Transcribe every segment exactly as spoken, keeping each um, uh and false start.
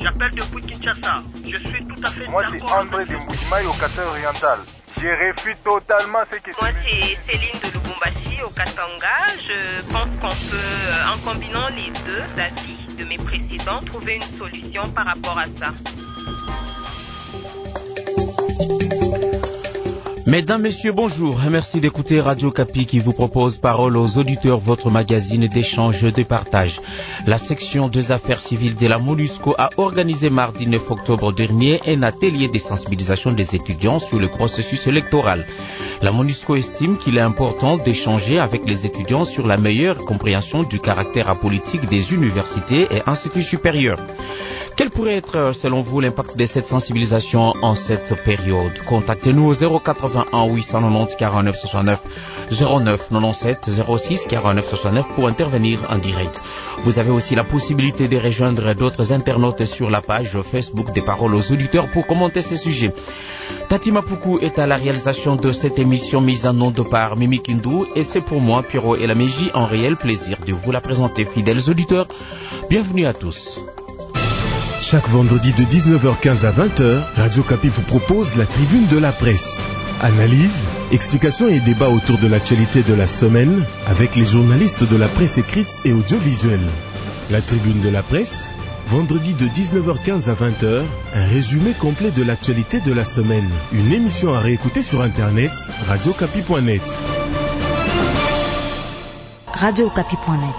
J'appelle depuis Kinshasa. Je suis tout à fait Moi, d'accord. c'est André de Mbujimaï au Qatar oriental. Je refuse totalement ce que... Moi, c'est Céline de Lubumbashi au Katanga. Je pense qu'on peut, en combinant les deux avis de mes précédents, trouver une solution par rapport à ça. Mesdames, Messieurs, bonjour. Merci d'écouter Radio Kapi qui vous propose Parole aux auditeurs, votre magazine d'échange et de partage. La section des affaires civiles de la MONUSCO a organisé mardi neuf octobre dernier un atelier de sensibilisation des étudiants sur le processus électoral. La MONUSCO estime qu'il est important d'échanger avec les étudiants sur la meilleure compréhension du caractère apolitique des universités et instituts supérieurs. Quel pourrait être, selon vous, l'impact de cette sensibilisation en cette période? Contactez-nous au zéro quatre-vingt-un huit cent quatre-vingt-dix quarante-neuf soixante-neuf, zéro neuf quatre-vingt-dix-sept zéro six quarante-neuf soixante-neuf pour intervenir en direct. Vous avez aussi la possibilité de rejoindre d'autres internautes sur la page Facebook des Paroles aux auditeurs pour commenter ces sujets. Tati Mapoukou est à la réalisation de cette émission mise en onde par Mimi Kindou et c'est pour moi, Pierrot et la Mégie, un réel plaisir de vous la présenter, fidèles auditeurs. Bienvenue à tous. Chaque vendredi de dix-neuf heures quinze à vingt heures, Radio Kapi vous propose la tribune de la presse. Analyse, explications et débats autour de l'actualité de la semaine avec les journalistes de la presse écrite et audiovisuelle. La tribune de la presse, vendredi de dix-neuf heures quinze à vingt heures, un résumé complet de l'actualité de la semaine. Une émission à réécouter sur internet, radio kapi point net. radio kapi point net.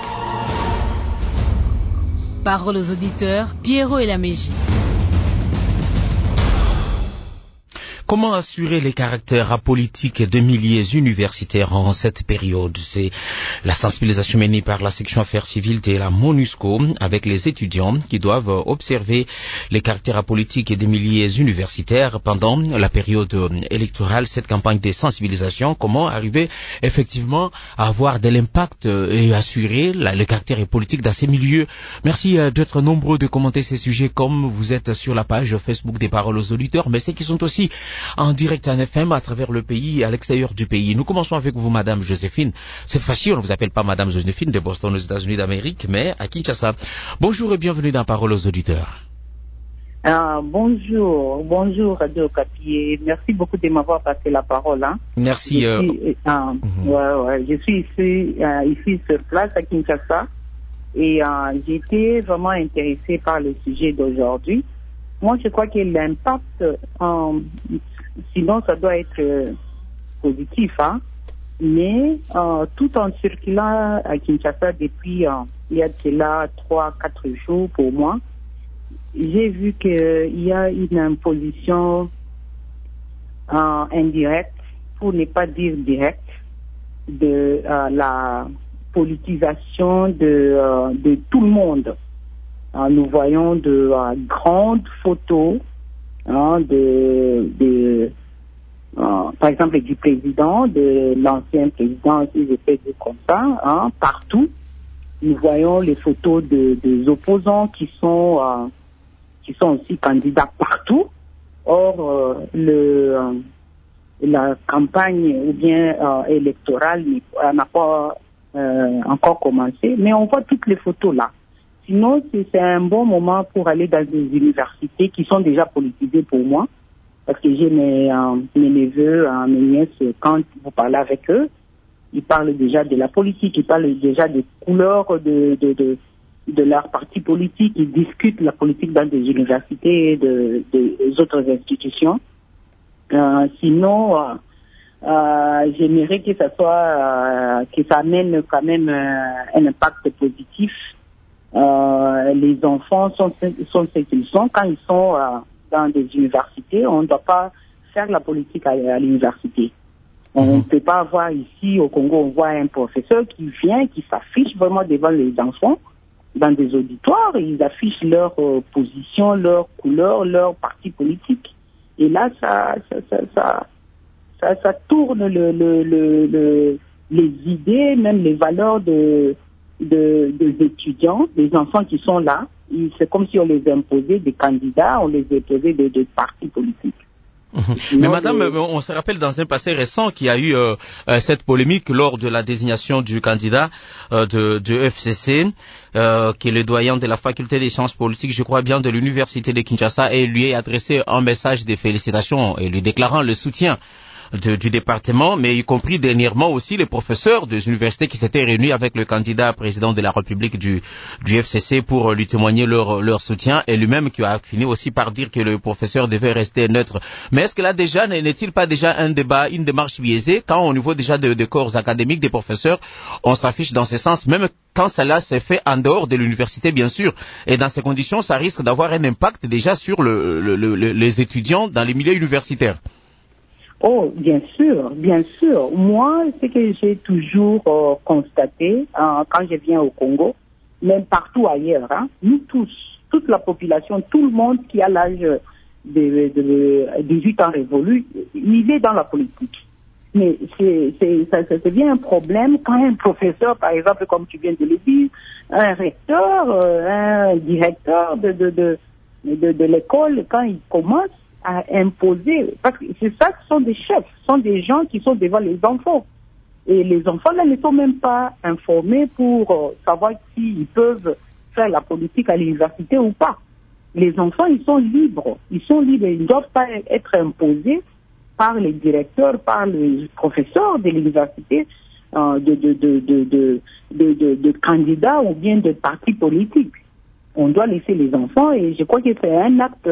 Parole aux auditeurs, Pierrot et la Mégie. Comment assurer les caractères apolitiques de milliers universitaires en cette période? C'est la sensibilisation menée par la section affaires civiles de la MONUSCO avec les étudiants qui doivent observer les caractères apolitiques des milliers universitaires pendant la période électorale. Cette campagne de sensibilisation, comment arriver effectivement à avoir de l'impact et assurer la, le caractère politique dans ces milieux? Merci d'être nombreux de commenter ces sujets comme vous êtes sur la page Facebook des Paroles aux auditeurs, mais ceux qui sont aussi en direct en F M à travers le pays et à l'extérieur du pays. Nous commençons avec vous, Madame Joséphine. Cette fois-ci, on ne vous appelle pas Madame Joséphine de Boston aux États-Unis d'Amérique, mais à Kinshasa. Bonjour et bienvenue dans Parole aux auditeurs. Ah, bonjour, bonjour Radio Kapi. Merci beaucoup de m'avoir passé la parole. Hein. Merci. Je euh... suis, euh, mm-hmm. ouais, ouais, je suis ici, euh, ici sur place à Kinshasa et euh, j'ai été vraiment intéressée par le sujet d'aujourd'hui. Moi, je crois que l'impact, euh, sinon ça doit être euh, positif, hein, mais euh, tout en circulant à Kinshasa depuis euh, il y a cela trois, quatre jours pour moi, j'ai vu qu'il y a une imposition euh, indirecte, pour ne pas dire directe, de euh, la politisation de, euh, de tout le monde. Euh, nous voyons de euh, grandes photos hein, de, de euh, par exemple du président, de l'ancien président, si je peux dire comme ça, hein, partout. Nous voyons les photos de, des opposants qui sont euh, qui sont aussi candidats partout. Or, euh, le, euh, la campagne ou bien euh, électorale n'a pas euh, encore commencé, mais on voit toutes les photos là. Sinon, c'est un bon moment pour aller dans des universités qui sont déjà politisées pour moi, parce que j'ai mes, euh, mes neveux, euh, mes nièces, quand vous parlez avec eux, ils parlent déjà de la politique, ils parlent déjà des couleurs de, de, de, de leur parti politique, ils discutent la politique dans des universités et de, de, des autres institutions. Euh, sinon, euh, euh, j'aimerais que ça soit, euh, que ça amène quand même euh, un impact positif. Euh, les enfants sont, sont ce qu'ils sont. Quand ils sont euh, dans des universités, on ne doit pas faire la politique à, à l'université. On ne mmh. peut pas avoir ici au Congo, on voit un professeur qui vient, qui s'affiche vraiment devant les enfants dans des auditoires, et ils affichent leur euh, position, leur couleur, leur parti politique. Et là, ça, ça, ça, ça, ça, ça tourne le, le, le, le, les idées, même les valeurs de De, des étudiants, des enfants qui sont là. C'est comme si on les imposait des candidats, on les imposait des, des partis politiques. Mais madame, euh... on se rappelle dans un passé récent qu'il y a eu euh, euh, cette polémique lors de la désignation du candidat euh, de, de F C C, euh, qui est le doyen de la faculté des sciences politiques, je crois bien, de l'université de Kinshasa, et lui a adressé un message de félicitations et lui déclarant le soutien De, du département, mais y compris dernièrement aussi les professeurs des universités qui s'étaient réunis avec le candidat président de la République du, du F C C pour lui témoigner leur, leur soutien, et lui-même qui a fini aussi par dire que le professeur devait rester neutre. Mais est-ce que là déjà, n'est-il pas déjà un débat, une démarche biaisée, quand au niveau déjà de, de corps académiques, des professeurs, on s'affiche dans ce sens, même quand cela s'est fait en dehors de l'université, bien sûr, et dans ces conditions, ça risque d'avoir un impact déjà sur le, le, le, les étudiants dans les milieux universitaires. Oh, bien sûr, bien sûr. Moi, ce que j'ai toujours euh, constaté euh, quand je viens au Congo, même partout ailleurs, hein, nous tous, toute la population, tout le monde qui a l'âge de, de, de dix-huit ans révolu, il est dans la politique. Mais c'est, c'est, ça, ça devient un problème quand un professeur, par exemple, comme tu viens de le dire, un recteur, euh, un directeur de, de, de, de, de l'école, quand il commence à imposer, parce que c'est ça, ce sont des chefs, ce sont des gens qui sont devant les enfants. Et les enfants là ne sont même pas informés pour euh, savoir s'ils peuvent faire la politique à l'université ou pas. Les enfants, ils sont libres, ils sont libres, ils ne doivent pas être imposés par les directeurs, par les professeurs de l'université, euh, de, de, de, de, de, de, de, de candidats ou bien de partis politiques. On doit laisser les enfants, et je crois que c'est un acte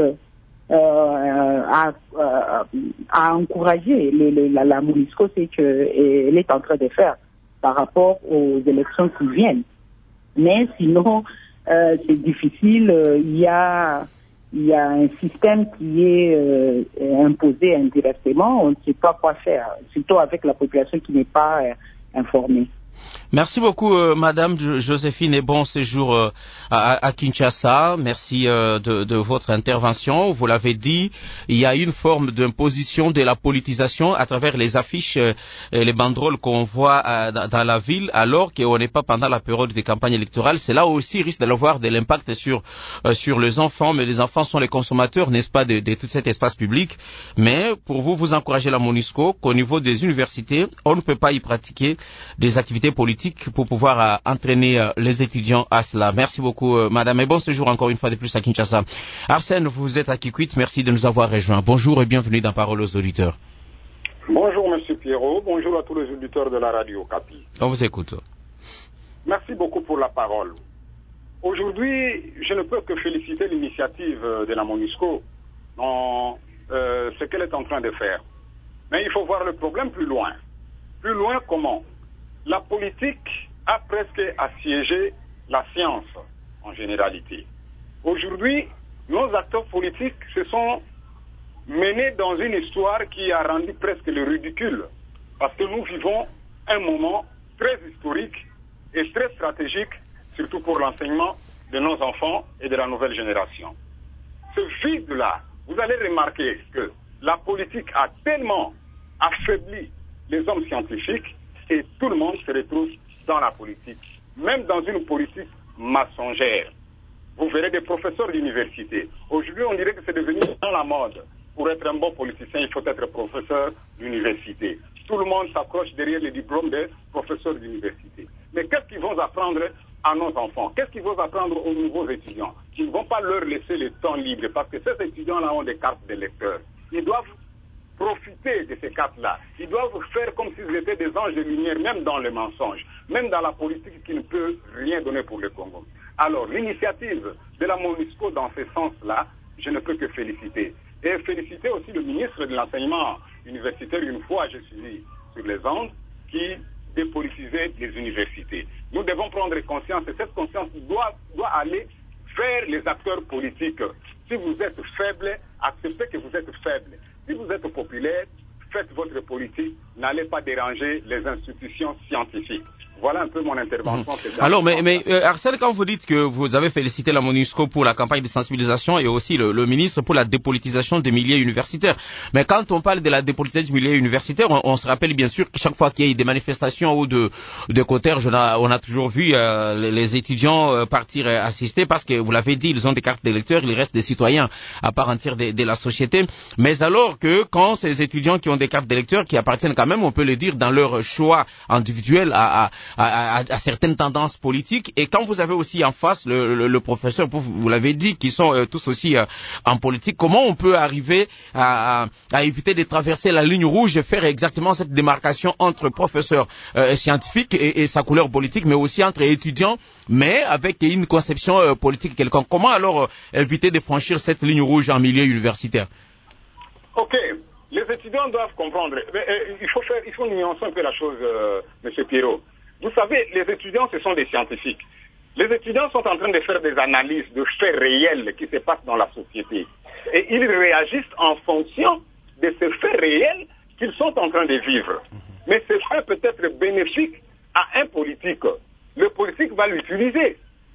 Euh, à, à, à encourager le, le, la, la MONUSCO, c'est qu'elle est en train de faire par rapport aux élections qui viennent. Mais sinon, euh, c'est difficile. Il y a, il y a un système qui est euh, imposé indirectement. On ne sait pas quoi faire, surtout avec la population qui n'est pas euh, informée. Merci beaucoup, euh, Madame Joséphine, et bon séjour euh, à, à Kinshasa. Merci euh, de, de votre intervention. Vous l'avez dit, il y a une forme d'imposition de la politisation à travers les affiches euh, et les banderoles qu'on voit euh, dans, dans la ville, alors qu'on n'est pas pendant la période des campagnes électorales. C'est là aussi risque d'avoir de l'impact sur euh, sur les enfants, mais les enfants sont les consommateurs, n'est-ce pas, de, de tout cet espace public. Mais pour vous, vous encouragez la MONUSCO qu'au niveau des universités, on ne peut pas y pratiquer des activités politiques pour pouvoir euh, entraîner euh, les étudiants à cela. Merci beaucoup, euh, madame, et bon séjour encore une fois de plus à Kinshasa. Arsène, vous êtes à Kikwit, merci de nous avoir rejoints. Bonjour et bienvenue dans Parole aux auditeurs. Bonjour, monsieur Pierrot, bonjour à tous les auditeurs de la radio Capi. On vous écoute. Merci beaucoup pour la parole. Aujourd'hui, je ne peux que féliciter l'initiative de la MONUSCO dans euh, ce qu'elle est en train de faire. Mais il faut voir le problème plus loin. Plus loin comment ? La politique a presque assiégé la science en généralité. Aujourd'hui, nos acteurs politiques se sont menés dans une histoire qui a rendu presque le ridicule, parce que nous vivons un moment très historique et très stratégique, surtout pour l'enseignement de nos enfants et de la nouvelle génération. Ce vide-là, vous allez remarquer que la politique a tellement affaibli les hommes scientifiques et tout le monde se retrouve dans la politique, même dans une politique mensongère. Vous verrez des professeurs d'université. Aujourd'hui, on dirait que c'est devenu dans la mode. Pour être un bon politicien, il faut être professeur d'université. Tout le monde s'accroche derrière les diplômes des professeurs d'université. Mais qu'est-ce qu'ils vont apprendre à nos enfants? Qu'est-ce qu'ils vont apprendre aux nouveaux étudiants? Ils ne vont pas leur laisser le temps libre, parce que ces étudiants-là ont des cartes de lecteurs. Ils doivent profiter de ces cartes-là. Ils doivent faire comme s'ils étaient des anges de lumière, même dans le mensonge, même dans la politique qui ne peut rien donner pour le Congo. Alors, l'initiative de la MONUSCO dans ce sens-là, je ne peux que féliciter. Et féliciter aussi le ministre de l'enseignement universitaire, une fois je suis sur les ondes, qui dépolitisait les universités. Nous devons prendre conscience, et cette conscience doit, doit aller vers les acteurs politiques. Si vous êtes faible, acceptez que vous êtes faible. Si vous êtes populaire, faites votre politique, n'allez pas déranger les institutions scientifiques. Voilà un peu mon intervention. Mmh. Alors, mais, mais euh, Arsène, quand vous dites que vous avez félicité la MONUSCO pour la campagne de sensibilisation et aussi le, le ministre pour la dépolitisation des milieux universitaires, mais quand on parle de la dépolitisation des milieux universitaires, on, on se rappelle bien sûr que chaque fois qu'il y a des manifestations ou de, de cortèges, on a, on a toujours vu euh, les, les étudiants euh, partir euh, assister parce que, vous l'avez dit, ils ont des cartes d'électeurs, ils restent des citoyens à part entière de, de la société. Mais alors que quand ces étudiants qui ont des cartes d'électeurs, qui appartiennent quand même, on peut le dire, dans leur choix individuel à, à À, à, à certaines tendances politiques, et quand vous avez aussi en face le, le, le professeur, vous, vous l'avez dit, qui sont euh, tous aussi euh, en politique, comment on peut arriver à, à, à éviter de traverser la ligne rouge et faire exactement cette démarcation entre professeur euh, scientifique et, et sa couleur politique, mais aussi entre étudiants, mais avec une conception euh, politique quelconque. Comment alors euh, éviter de franchir cette ligne rouge en milieu universitaire? Ok. Les étudiants doivent comprendre. Mais, euh, il faut faire, il faut nuancer un peu la chose, euh, Monsieur Pierrot. Vous savez, les étudiants, ce sont des scientifiques. Les étudiants sont en train de faire des analyses de faits réels qui se passent dans la société. Et ils réagissent en fonction de ces faits réels qu'ils sont en train de vivre. Mais ces faits peuvent être bénéfiques à un politique. Le politique va l'utiliser.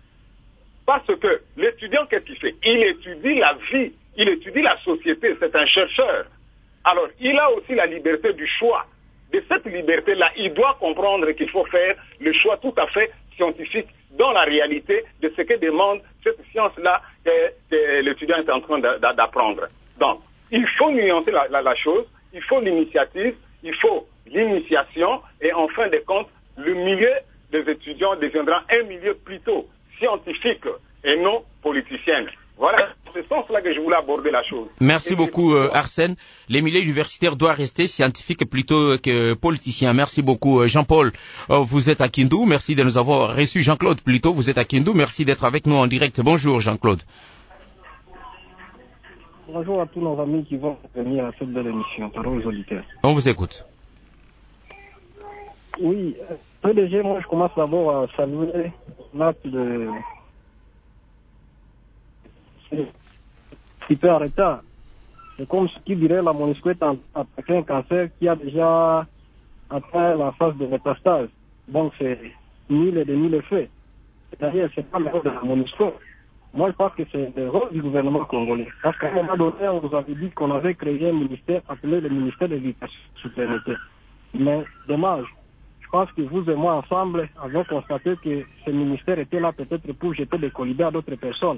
Parce que l'étudiant, qu'est-ce qu'il fait? Il étudie la vie, il étudie la société, c'est un chercheur. Alors, il a aussi la liberté du choix. De cette liberté-là, il doit comprendre qu'il faut faire le choix tout à fait scientifique dans la réalité de ce que demande cette science-là que, que l'étudiant est en train d'apprendre. Donc, il faut nuancer la, la, la chose, il faut l'initiative, il faut l'initiation, et en fin de compte, le milieu des étudiants deviendra un milieu plutôt scientifique et non politicien. Voilà, c'est ce sens-là que je voulais aborder la chose. Merci et beaucoup euh, Arsène. Les milieux universitaires doivent rester scientifiques plutôt que politiciens. Merci beaucoup Jean-Paul. Euh, vous êtes à Kindu, merci de nous avoir reçus. Jean-Claude plutôt, vous êtes à Kindu, merci d'être avec nous en direct. Bonjour Jean-Claude. Bonjour à tous nos amis qui vont venir à cette belle émission. Parole aux auditeurs. On vous écoute. Oui, P D G, moi je commence d'abord à saluer l'acte de... petit peu en retard. C'est comme ce qui dirait la MONUSCO est attaqué un cancer qui a déjà atteint la phase de métastase. Donc c'est nul et de nul effet. C'est-à-dire c'est pas le rôle de la MONUSCO. Moi je pense que c'est le rôle du gouvernement congolais. Parce qu'à un moment donné, on vous avait dit qu'on avait créé un ministère appelé le ministère de l'éducation et de la souveraineté. Mais dommage. Je pense que vous et moi ensemble avons constaté que ce ministère était là peut-être pour jeter des colibés à d'autres personnes.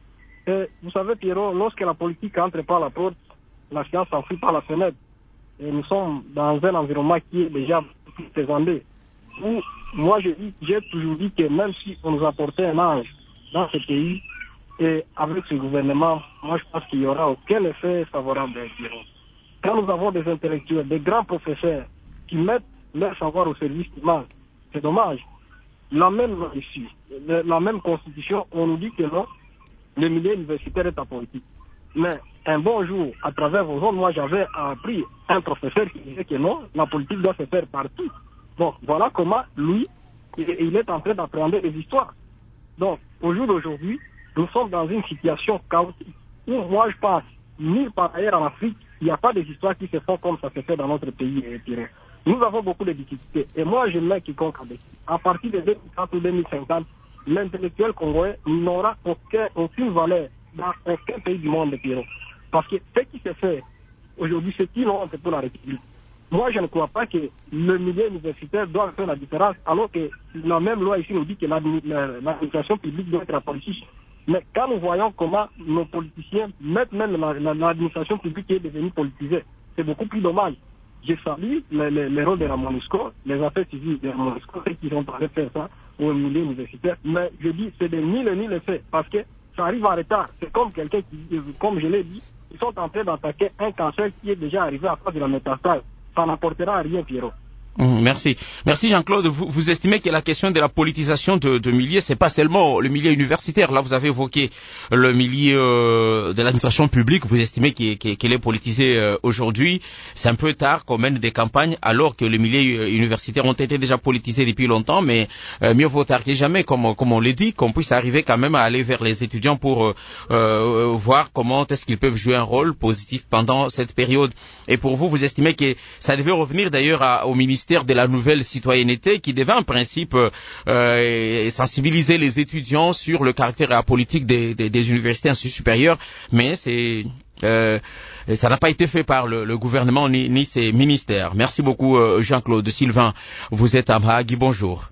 Et vous savez, Pierrot, lorsque la politique entre par la porte, la science s'enfuit par la fenêtre. Et nous sommes dans un environnement qui est déjà présenté. Où, moi, je dis, j'ai toujours dit que même si on nous apportait un ange dans ce pays, et avec ce gouvernement, moi, je pense qu'il n'y aura aucun effet favorable à Pierrot. Quand nous avons des intellectuels, des grands professeurs qui mettent leur savoir au service humain, c'est dommage. La même loi ici, la même constitution, on nous dit que non, le milieu universitaire est apolitique. Mais un bon jour, à travers vos ondes, moi j'avais appris un professeur qui disait que non, la politique doit se faire partout. Donc voilà comment lui, il est en train d'apprendre des histoires. Donc au jour d'aujourd'hui, nous sommes dans une situation chaotique où moi je pense, nulle part ailleurs en Afrique, il n'y a pas des histoires qui se font comme ça se fait dans notre pays. Nous avons beaucoup de difficultés. Et moi je mets quiconque avec. À partir de deux mille trente ou deux mille cinquante, l'intellectuel congolais n'aura aucun, aucune valeur dans aucun pays du monde, Pierrot. Parce que ce qui se fait aujourd'hui, c'est une honte pour la République. Moi, je ne crois pas que le milieu universitaire doit faire la différence, alors que la même loi ici nous dit que l'administration publique doit être apolitique. Mais quand nous voyons comment nos politiciens mettent même l'administration publique qui est devenue politisée, c'est beaucoup plus dommage. Je salue les, les, les rôles de la MONUSCO, les affaires civiles de la MONUSCO, ceux qui sont en train de faire ça au milieu universitaire. Mais je dis, c'est de mille et mille effets, parce que ça arrive en retard. C'est comme quelqu'un qui, comme je l'ai dit, ils sont en train d'attaquer un cancer qui est déjà arrivé à phase de la métastase. Ça n'apportera rien, Pierrot. Mmh, merci. Merci Jean-Claude. Vous, vous estimez que la question de la politisation de, de milieu, c'est pas seulement le milieu universitaire. Là, vous avez évoqué le milieu euh, de l'administration publique. Vous estimez qu'il, qu'il est politisé euh, aujourd'hui. C'est un peu tard qu'on mène des campagnes alors que les milieux universitaires ont été déjà politisés depuis longtemps. Mais euh, mieux vaut tard que jamais, comme, comme on l'a dit, qu'on puisse arriver quand même à aller vers les étudiants pour euh, euh, voir comment est-ce qu'ils peuvent jouer un rôle positif pendant cette période. Et pour vous, vous estimez que ça devait revenir d'ailleurs à, au ministère ministère de la nouvelle citoyenneté qui devait en principe euh, sensibiliser les étudiants sur le caractère apolitique des, des, des universités ainsi supérieures, mais c'est euh, ça n'a pas été fait par le, le gouvernement ni, ni ses ministères. Merci beaucoup euh, Jean-Claude. Sylvain, vous êtes à Mahagi, bonjour.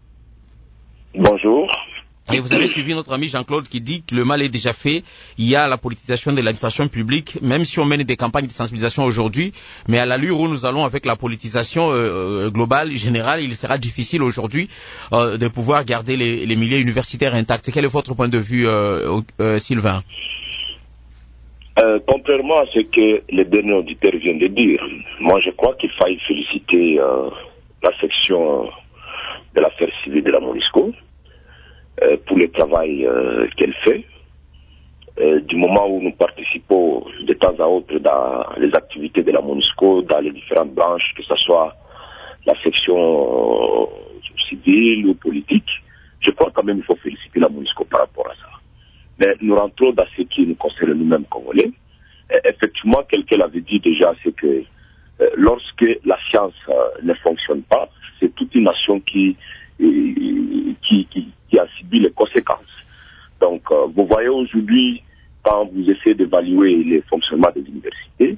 Bonjour. Et vous avez suivi notre ami Jean-Claude qui dit que le mal est déjà fait. Il y a la politisation de l'administration publique, même si on mène des campagnes de sensibilisation aujourd'hui, mais à l'allure où nous allons avec la politisation euh, globale, générale, il sera difficile aujourd'hui euh, de pouvoir garder les, les milieux universitaires intacts. Quel est votre point de vue, euh, euh, Sylvain? euh, Contrairement à ce que les derniers auditeurs viennent de dire, moi je crois qu'il faille féliciter euh, la section de l'affaire civile de la MONUSCO euh, pour le travail euh, qu'elle fait. Euh, du moment où nous participons de temps à autre dans les activités de la MONUSCO, dans les différentes branches, que ce soit la section euh, civile ou politique, je crois quand même qu'il faut féliciter la MONUSCO par rapport à ça. Mais nous rentrons dans ce qui nous concerne nous-mêmes congolais. Euh, effectivement, quelqu'un l'avait dit déjà, c'est que euh, lorsque la science euh, ne fonctionne pas, c'est toute une nation qui, euh, qui, qui, qui a subi les conséquences. Donc, euh, vous voyez aujourd'hui, quand vous essayez d'évaluer le fonctionnement des universités,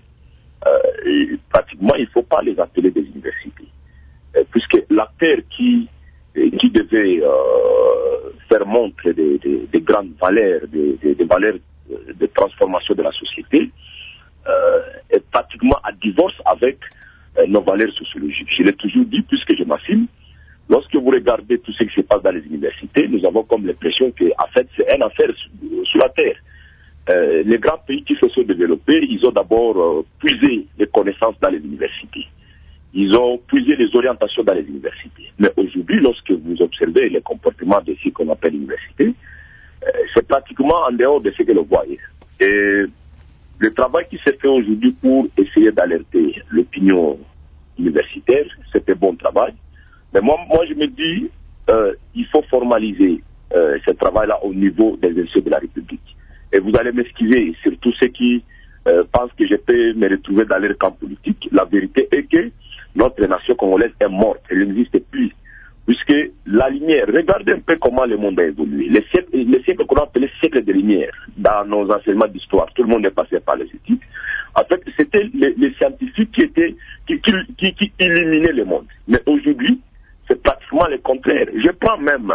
euh, pratiquement, il ne faut pas les appeler des universités. Euh, puisque l'acteur qui, qui devait euh, faire montre des de, de grandes valeurs, des de, de valeurs de transformation de la société, euh, est pratiquement à divorce avec euh, nos valeurs sociologiques. Je l'ai toujours dit, puisque je m'affirme, lorsque vous regardez tout ce qui se passe dans les universités, nous avons comme l'impression que, en fait, c'est une affaire sur, sur la terre. Euh, les grands pays qui se sont développés, ils ont d'abord euh, puisé les connaissances dans les universités. Ils ont puisé les orientations dans les universités. Mais aujourd'hui, lorsque vous observez les comportements de ce qu'on appelle l'université, euh, c'est pratiquement en dehors de ce que vous voyez. Et le travail qui s'est fait aujourd'hui pour essayer d'alerter l'opinion universitaire, c'est un bon travail. Mais moi, moi je me dis, euh, il faut formaliser euh, ce travail-là au niveau des institutions de la République. Et vous allez m'excuser, surtout ceux qui euh, pensent que je peux me retrouver dans leur camp politique. La vérité est que notre nation congolaise est morte, elle n'existe plus. Puisque la lumière, regardez un peu comment le monde a évolué. Les siècles, les siècles qu'on appelle les siècles de lumière, dans nos enseignements d'histoire, tout le monde est passé par les études. En fait, c'était les, les scientifiques qui étaient, qui, qui, qui, qui illuminaient le monde. Mais aujourd'hui, c'est pratiquement le contraire. Je prends même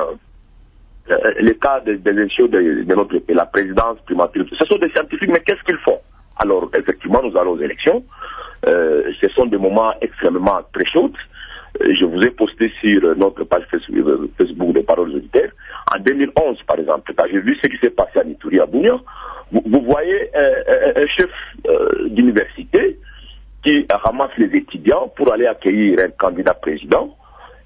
euh, le cas des de, de, de, de notre pays, la présidence primature. Ce sont des scientifiques, mais qu'est-ce qu'ils font? Alors, effectivement, nous allons aux élections. Euh, ce sont des moments extrêmement très chauds. Euh, je vous ai posté sur notre page Facebook, Facebook des Paroles auditeurs. En deux mille onze, par exemple, quand j'ai vu ce qui s'est passé à Ituri, à Bunia, vous, vous voyez euh, un chef euh, d'université qui ramasse les étudiants pour aller accueillir un candidat président.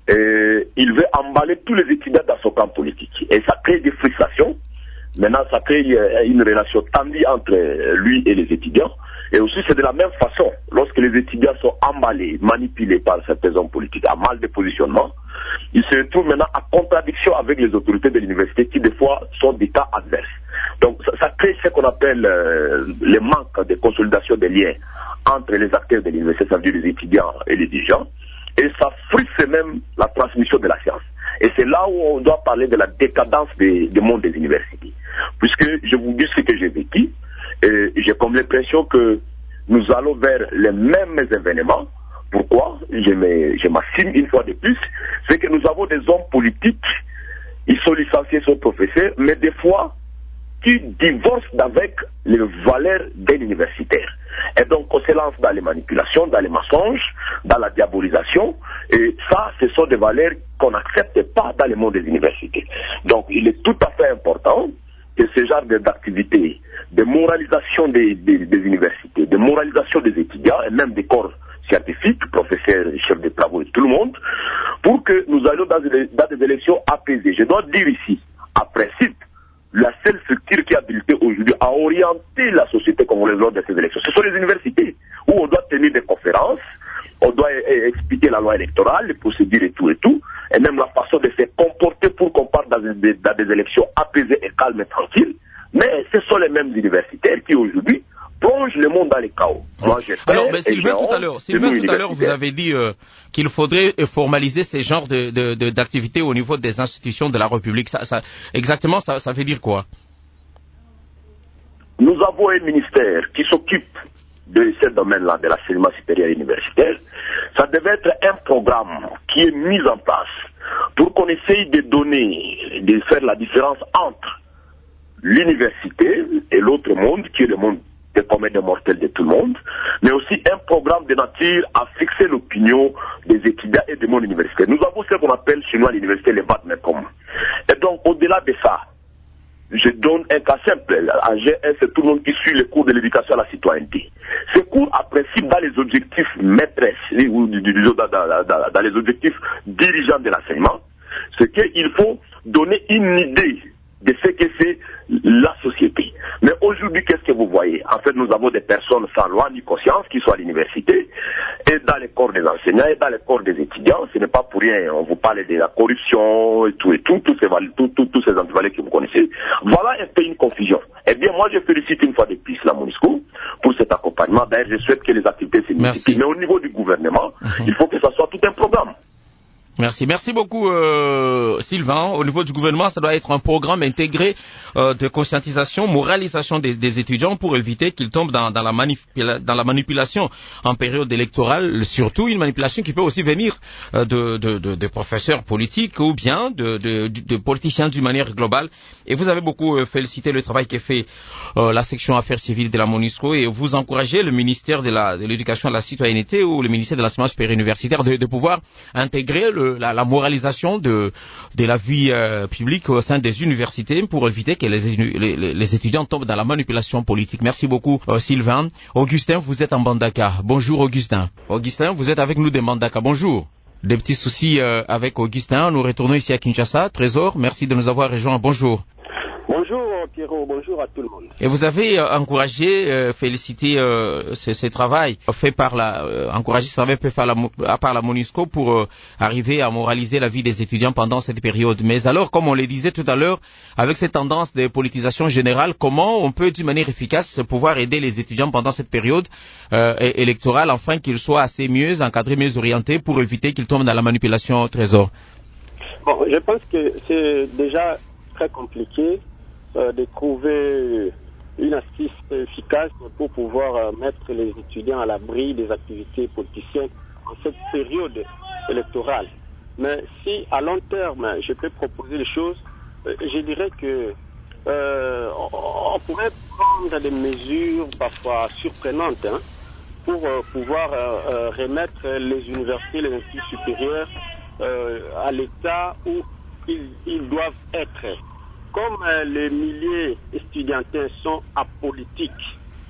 Et il veut emballer tous les étudiants dans son camp politique. Et ça crée des frustrations. Maintenant, ça crée une relation tendue entre lui et les étudiants. Et aussi, c'est de la même façon, lorsque les étudiants sont emballés, manipulés par certains hommes politiques à mal de positionnement, ils se retrouvent maintenant en contradiction avec les autorités de l'université qui, des fois, sont des cas adverses. Donc, ça, ça crée ce qu'on appelle euh, le manque de consolidation des liens entre les acteurs de l'université, c'est-à-dire les étudiants et les dirigeants. Et ça frustre même la transmission de la science. Et c'est là où on doit parler de la décadence du de monde des universités. Puisque je vous dis ce que j'ai vécu, et j'ai comme l'impression que nous allons vers les mêmes événements. Pourquoi? Je m'affirme une fois de plus, c'est que nous avons des hommes politiques, ils sont licenciés, sont professeurs, mais des fois, qui divorcent avec les valeurs d'un universitaire. Et donc, on se lance dans les manipulations, dans les mensonges, dans la diabolisation. Et ça, ce sont des valeurs qu'on n'accepte pas dans le monde des universités. Donc, il est tout à fait important que ce genre d'activité, de moralisation des, des, des universités, de moralisation des étudiants et même des corps scientifiques, professeurs, chefs de travaux et tout le monde, pour que nous allions dans des, dans des élections apaisées. Je dois dire ici, à principe, la seule structure qui est habilitée aujourd'hui à orienter la société congolaise lors de ces élections, ce sont les universités, où on doit tenir des conférences, on doit expliquer la loi électorale, les procédures et tout et tout, et même la façon de se comporter pour qu'on parte dans des, dans des élections apaisées et calmes et tranquilles. Mais ce sont les mêmes universitaires qui aujourd'hui plonge le monde dans le chaos. Moi, Alors, mais Sylvain, tout à l'heure, Sylvain, tout à l'heure, vous avez dit euh, qu'il faudrait formaliser ces genres de, de, de, d'activités au niveau des institutions de la République. Ça, ça, exactement, ça, ça veut dire quoi? Nous avons un ministère qui s'occupe de ce domaine-là, de l'enseignement supérieur universitaire. Ça devait être un programme qui est mis en place pour qu'on essaye de donner, de faire la différence entre l'université et l'autre monde, qui est le monde des communs des mortels de tout le monde, mais aussi un programme de nature à fixer l'opinion des étudiants et du monde universitaire. Nous avons ce qu'on appelle chez nous à l'université les vademecum. Et donc, au-delà de ça, je donne un cas simple. En G un, c'est tout le monde qui suit les cours de l'éducation à la citoyenneté. Ces cours apprécient dans les objectifs maîtresses, ou dans, dans les objectifs dirigeants de l'enseignement, c'est qu'il faut donner une idée de ce que c'est la société. Mais aujourd'hui, qu'est-ce que vous voyez? En fait, nous avons des personnes sans loi ni conscience qui sont à l'université, et dans les corps des enseignants, et dans les corps des étudiants. Ce n'est pas pour rien. On vous parle de la corruption, et tout, et tout, tous ces, tout, tout, tous ces antivaleurs que vous connaissez. Voilà un peu une confusion. Eh bien, moi, je félicite une fois de plus la MONUSCO pour cet accompagnement. D'ailleurs, je souhaite que les activités se multiplient. Mais au niveau du gouvernement, mmh. il faut que ça soit tout un programme. Merci, merci beaucoup euh, Sylvain. Au niveau du gouvernement, ça doit être un programme intégré euh, de conscientisation, moralisation des, des étudiants pour éviter qu'ils tombent dans, dans, la manipula- dans la manipulation en période électorale, surtout une manipulation qui peut aussi venir euh, de, de, de, de professeurs politiques ou bien de, de, de, de politiciens d'une manière globale. Et vous avez beaucoup euh, félicité le travail qu'est fait euh, la section affaires civiles de la MONUSCO et vous encouragez le ministère de, la, de l'éducation et de la citoyenneté ou le ministère de l'enseignement supérieur universitaire de, de pouvoir intégrer le La, la moralisation de, de la vie euh, publique au sein des universités pour éviter que les, les, les étudiants tombent dans la manipulation politique. Merci beaucoup euh, Sylvain. Augustin, vous êtes en Mbandaka. Bonjour Augustin. Augustin, vous êtes avec nous de Mbandaka. Bonjour. Des petits soucis euh, avec Augustin. Nous retournons ici à Kinshasa. Trésor, merci de nous avoir rejoints. Bonjour. Bonjour Pierrot, bonjour à tout le monde. Et vous avez euh, encouragé, euh, félicité euh, ce, ce travail fait par la, euh, encouragé ce travail fait par la, par la MONUSCO pour euh, arriver à moraliser la vie des étudiants pendant cette période. Mais alors, comme on le disait tout à l'heure, avec cette tendance de politisation générale, comment on peut d'une manière efficace pouvoir aider les étudiants pendant cette période euh, électorale, afin qu'ils soient assez mieux encadrés, mieux orientés pour éviter qu'ils tombent dans la manipulation au trésor? Bon, je pense que c'est déjà très compliqué Euh, de trouver une astuce efficace pour pouvoir euh, mettre les étudiants à l'abri des activités politiciennes en cette période électorale. Mais si à long terme je peux proposer des choses, euh, je dirais que euh, on pourrait prendre des mesures parfois surprenantes hein, pour euh, pouvoir euh, euh, remettre les universités, les instituts supérieurs euh, à l'état où ils, ils doivent être. Comme euh, les milliers estudiantins sont apolitiques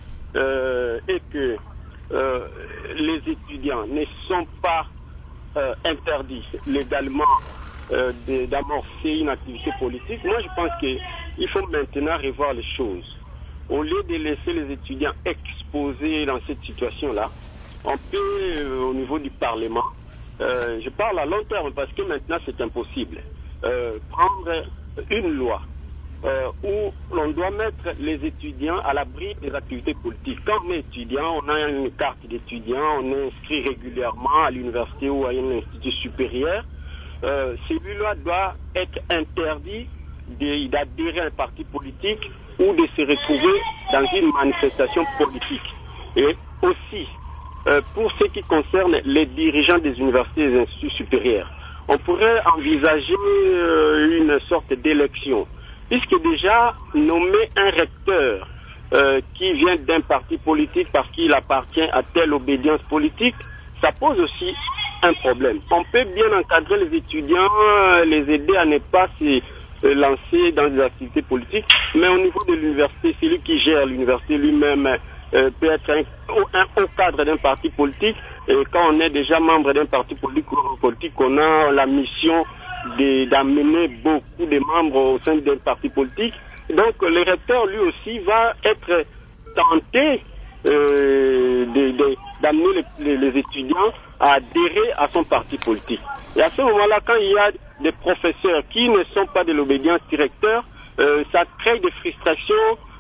euh, et que euh, les étudiants ne sont pas euh, interdits légalement euh, de, d'amorcer une activité politique, moi je pense qu'il faut maintenant revoir les choses. Au lieu de laisser les étudiants exposés dans cette situation-là, on peut, euh, au niveau du Parlement, euh, je parle à long terme parce que maintenant c'est impossible, euh, prendre une loi euh, où l'on doit mettre les étudiants à l'abri des activités politiques. Quand on est étudiant, on a une carte d'étudiant, on est inscrit régulièrement à l'université ou à un institut supérieur. Euh, celui-là doit être interdit d'adhérer à un parti politique ou de se retrouver dans une manifestation politique. Et aussi, euh, pour ce qui concerne les dirigeants des universités et des instituts supérieurs, on pourrait envisager euh, une sorte d'élection, puisque déjà nommer un recteur euh, qui vient d'un parti politique parce qu'il appartient à telle obédience politique, ça pose aussi un problème. On peut bien encadrer les étudiants, les aider à ne pas se lancer dans des activités politiques, mais au niveau de l'université, celui qui gère l'université lui-même euh, peut être un, un haut cadre d'un parti politique, et quand on est déjà membre d'un parti politique, politique on a la mission de, d'amener beaucoup de membres au sein d'un parti politique. Donc le recteur lui aussi va être tenté euh, de, de, d'amener les, les, les étudiants à adhérer à son parti politique. Et à ce moment-là, quand il y a des professeurs qui ne sont pas de l'obédience directeur, euh, ça crée des frustrations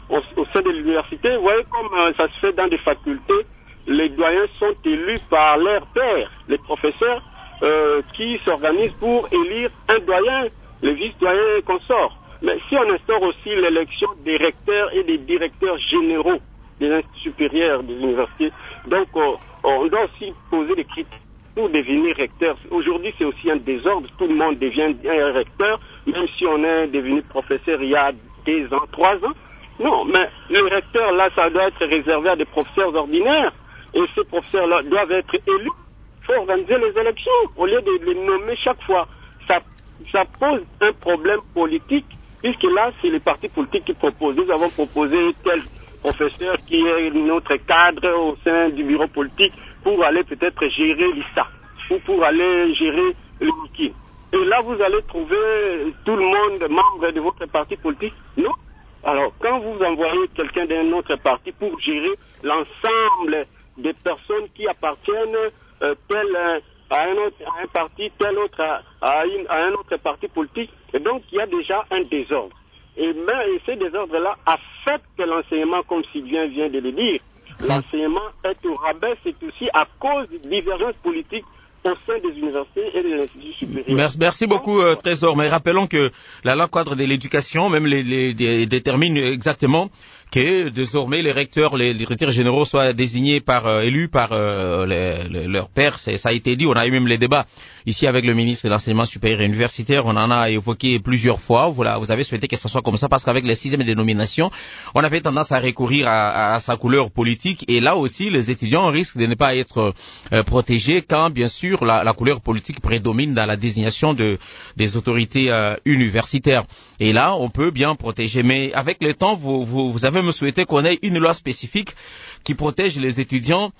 au, au sein de l'université. Vous voyez comme euh, ça se fait dans des facultés, les doyens sont élus par leurs pairs, les professeurs euh, qui s'organisent pour élire un doyen, les vice-doyens et consorts. Mais si on instaure aussi l'élection des recteurs et des directeurs généraux des instituts supérieurs des universités, donc euh, on doit aussi poser des critères pour devenir recteur. Aujourd'hui, c'est aussi un désordre. Tout le monde devient un recteur, même si on est devenu professeur il y a deux ans, trois ans. Non, mais le recteur, là, ça doit être réservé à des professeurs ordinaires. Et ces professeurs-là doivent être élus. Il faut organiser les élections au lieu de les nommer chaque fois. Ça, ça pose un problème politique, puisque là, c'est les partis politiques qui proposent. Nous avons proposé tel professeur qui est notre cadre au sein du bureau politique pour aller peut-être gérer l'I S A ou pour aller gérer le M I K I. Et là, vous allez trouver tout le monde membre de votre parti politique. Non. Alors, quand vous envoyez quelqu'un d'un autre parti pour gérer l'ensemble des personnes qui appartiennent euh, tel euh, à, un autre, à un parti, tel autre à, à, une, à un autre parti politique, et donc il y a déjà un désordre. Et, mais, et ce désordre-là affecte l'enseignement, comme Sylvain vient de le dire. L'enseignement est au rabais, c'est aussi à cause de divergences politiques au sein des universités et des instituts supérieurs. Merci, merci beaucoup, euh, Trésor. Mais rappelons que la loi cadre de l'éducation, même les, les, les détermine exactement que désormais les recteurs, les directeurs généraux soient désignés par, euh, élus par euh, les, les, leurs pairs. C'est, ça a été dit, on a eu même les débats ici avec le ministre de l'enseignement supérieur et universitaire. On en a évoqué plusieurs fois. Voilà, vous avez souhaité que ce soit comme ça parce qu'avec les sixièmes dénominations, on avait tendance à recourir à, à, à sa couleur politique. Et là aussi, les étudiants risquent de ne pas être euh, protégés quand, bien sûr, la, la couleur politique prédomine dans la désignation de, des autorités euh, universitaires. Et là, on peut bien protéger. Mais avec le temps, vous, vous, vous avez me souhaité qu'on ait une loi spécifique qui protège les étudiants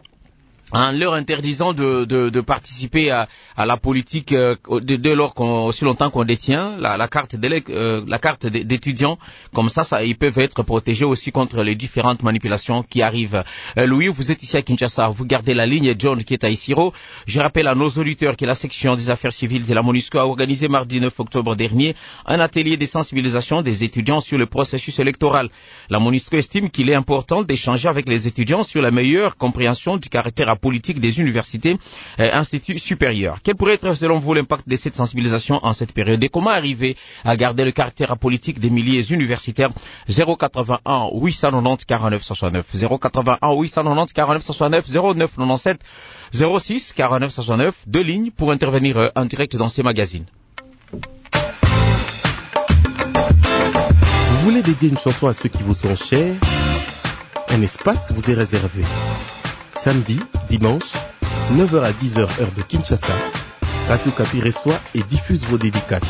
en leur interdisant de, de, de participer à, à la politique euh, de, de lors qu'on, aussi longtemps qu'on détient la, la carte euh, la carte d'étudiant. Comme ça, ça, ils peuvent être protégés aussi contre les différentes manipulations qui arrivent. Euh, Louis, vous êtes ici à Kinshasa, vous gardez la ligne. John qui est à Isiro. Je rappelle à nos auditeurs que la section des affaires civiles de la MONUSCO a organisé mardi neuf octobre dernier un atelier de sensibilisation des étudiants sur le processus électoral. La MONUSCO estime qu'il est important d'échanger avec les étudiants sur la meilleure compréhension du caractère politique des universités et instituts supérieurs. Quel pourrait être selon vous l'impact de cette sensibilisation en cette période et comment arriver à garder le caractère politique des milliers universitaires? Zéro quatre-vingt-un huit cent quatre-vingt-dix quarante-neuf soixante-neuf, zéro quatre-vingt-un huit cent quatre-vingt-dix quarante-neuf soixante-neuf, zéro neuf quatre-vingt-dix-sept zéro six quarante-neuf soixante-neuf, deux lignes pour intervenir en direct dans ces magazines. Vous voulez dédier une chanson à ceux qui vous sont chers? Un espace vous est réservé. Samedi, dimanche, neuf heures à dix heures heure de Kinshasa, Radio Kapi reçoit et diffuse vos dédicaces.